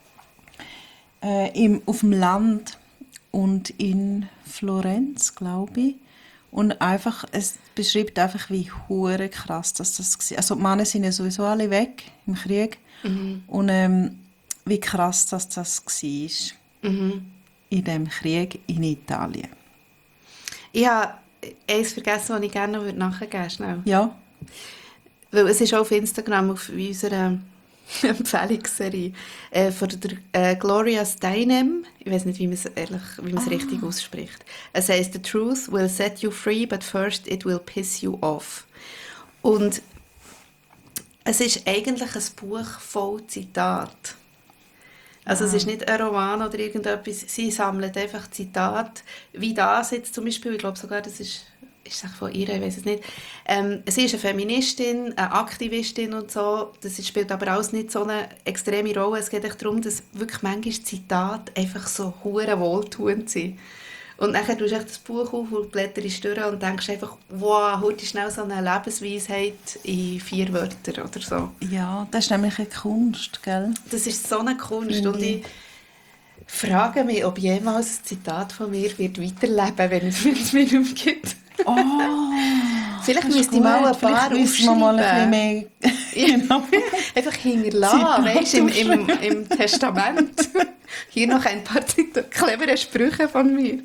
Auf dem Land und in Florenz, glaube ich. Und einfach, es beschreibt einfach, wie hure krass das war. Also die Männer sind ja sowieso alle weg im Krieg. Und wie krass das war in diesem Krieg in Italien. Ich habe eins vergessen, was ich gerne noch nachgeben würde. Ja. Weil es ist auch auf Instagram, auf unserer Empfehlungsserie von der Gloria Steinem. Ich weiß nicht, wie man es richtig ausspricht. Es heisst, «The truth will set you free, but first it will piss you off». Und es ist eigentlich ein Buch voll Zitat. Also es ist nicht ein Roman oder irgendetwas. Sie sammelt einfach Zitate, wie das jetzt zum Beispiel. Ich glaube sogar, das ist von ihr, ich weiß es nicht. Sie ist eine Feministin, eine Aktivistin und so. Das spielt aber alles nicht so eine extreme Rolle. Es geht echt darum, dass wirklich manchmal Zitate einfach so hure wohltuend sind. Und dann tust du das Buch auf und blätterst durch und denkst einfach, wow, heute ist schnell so eine Lebensweisheit in 4 Wörtern oder so. Ja, das ist nämlich eine Kunst, gell? Das ist so eine Kunst. Und ich frage mich, ob jemals ein Zitat von mir wird weiterleben, wenn es mir nicht mehr gibt. Oh, vielleicht müsste ich mal ein paar aufschreiben. Mal ein bisschen mehr. Genau. Einfach hinterlassen, weißt du, im Testament. Hier noch ein paar clevere Sprüche von mir.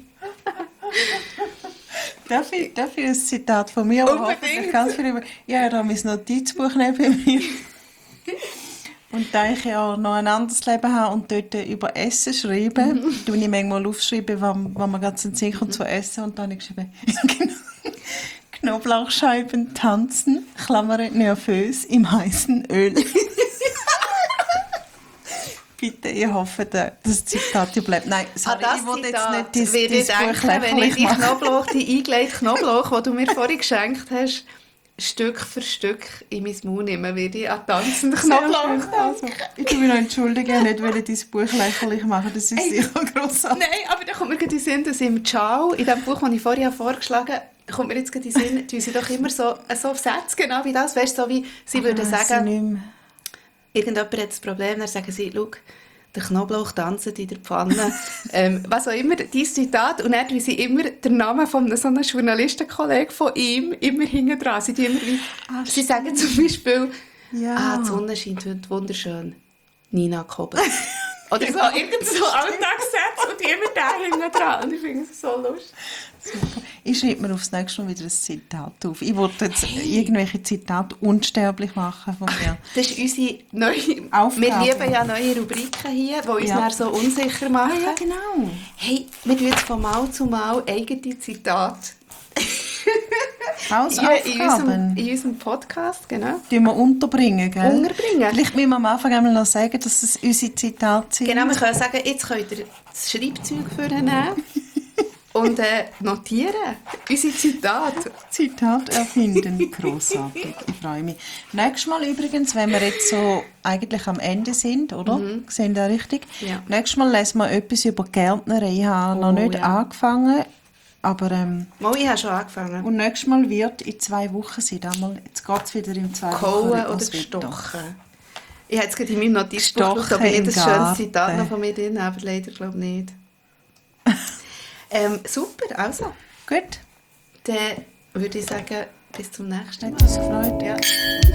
Darf ich ein Zitat von mir? Unbedingt. Ja, ich habe mein Notizbuch neben mir. Und da ich ja noch ein anderes Leben habe und dort über Essen schreibe, tue ich manchmal aufschreiben, wann man ganz in den Sinn kommt zu essen. Und dann habe ich geschrieben, Knoblauchscheiben tanzen, Klammern nervös im heißen Öl. Bitte, ich hoffe, das Zitat bleibt. Nein, sorry, ich wollte jetzt nicht dein Buch wenn ich die eingelegte Knoblauch, die du mir vorhin geschenkt hast, Stück für Stück in mein Mund nehmen, werde ich an tanzenden Knoblauch. Also, ich will mich noch entschuldigen, ich wollte dein Buch lächerlich machen, das ist sicher grossartig. Nein, aber da kommt mir gerade in den Sinn, dass im «Ciao», in dem Buch, das ich vorher vorgeschlagen habe, kommt mir jetzt gerade in den Sinn, tun sie doch immer so Sätze, genau wie das, weißt du, so wie sie würden sagen, irgendjemand hat das Problem, dann sagen sie, schau, der Knoblauch tanzt in der Pfanne. Was auch immer, dieses Zitat. Und dann, wie sie immer den Namen von so einem Journalistenkollegen von ihm immer hinten dran. Sie sagen zum Beispiel, die Sonne scheint heute wunderschön. Nina Kobel. Oder so irgend so Alltagssätze und immer da hinten dran. Und ich finde es so lustig. Super. Ich schreibe mir aufs nächste Mal wieder ein Zitat auf. Ich wollte jetzt irgendwelche Zitate unsterblich machen von mir. Das ist unsere neue Aufgabe. Wir lieben ja neue Rubriken hier, die uns dann so unsicher machen. Ja, genau. Hey, wir tun jetzt von Mal zu Mal eigene Zitate. Hausaufgaben. In unserem Podcast, genau. Die wir unterbringen, gell? Unterbringen. Vielleicht müssen wir am Anfang einmal noch sagen, dass es unsere Zitate sind. Genau, wir können sagen, jetzt könnt ihr das Schreibzeug vornehmen und notieren. Unsere Zitate. Zitat erfinden. Grossartig. Ich freue mich. Nächstes Mal übrigens, wenn wir jetzt so eigentlich am Ende sind, oder? Sehen wir das richtig? Ja. Nächstes Mal lesen wir etwas über Gärtnerei. Ich habe noch nicht angefangen, aber... Ich habe schon angefangen. Und nächstes Mal wird in 2 Wochen sein. Jetzt geht es wieder in 2 Wochen. Kauen oder stochen. Ich habe jetzt gerade in meinem Notizbuch geschaut, ob ich nicht ein schönes Zitat noch von mir drin habe, aber leider glaube ich nicht. Super, also. Gut. Dann würde ich sagen, bis zum nächsten Mal. Hat uns gefreut. Ja.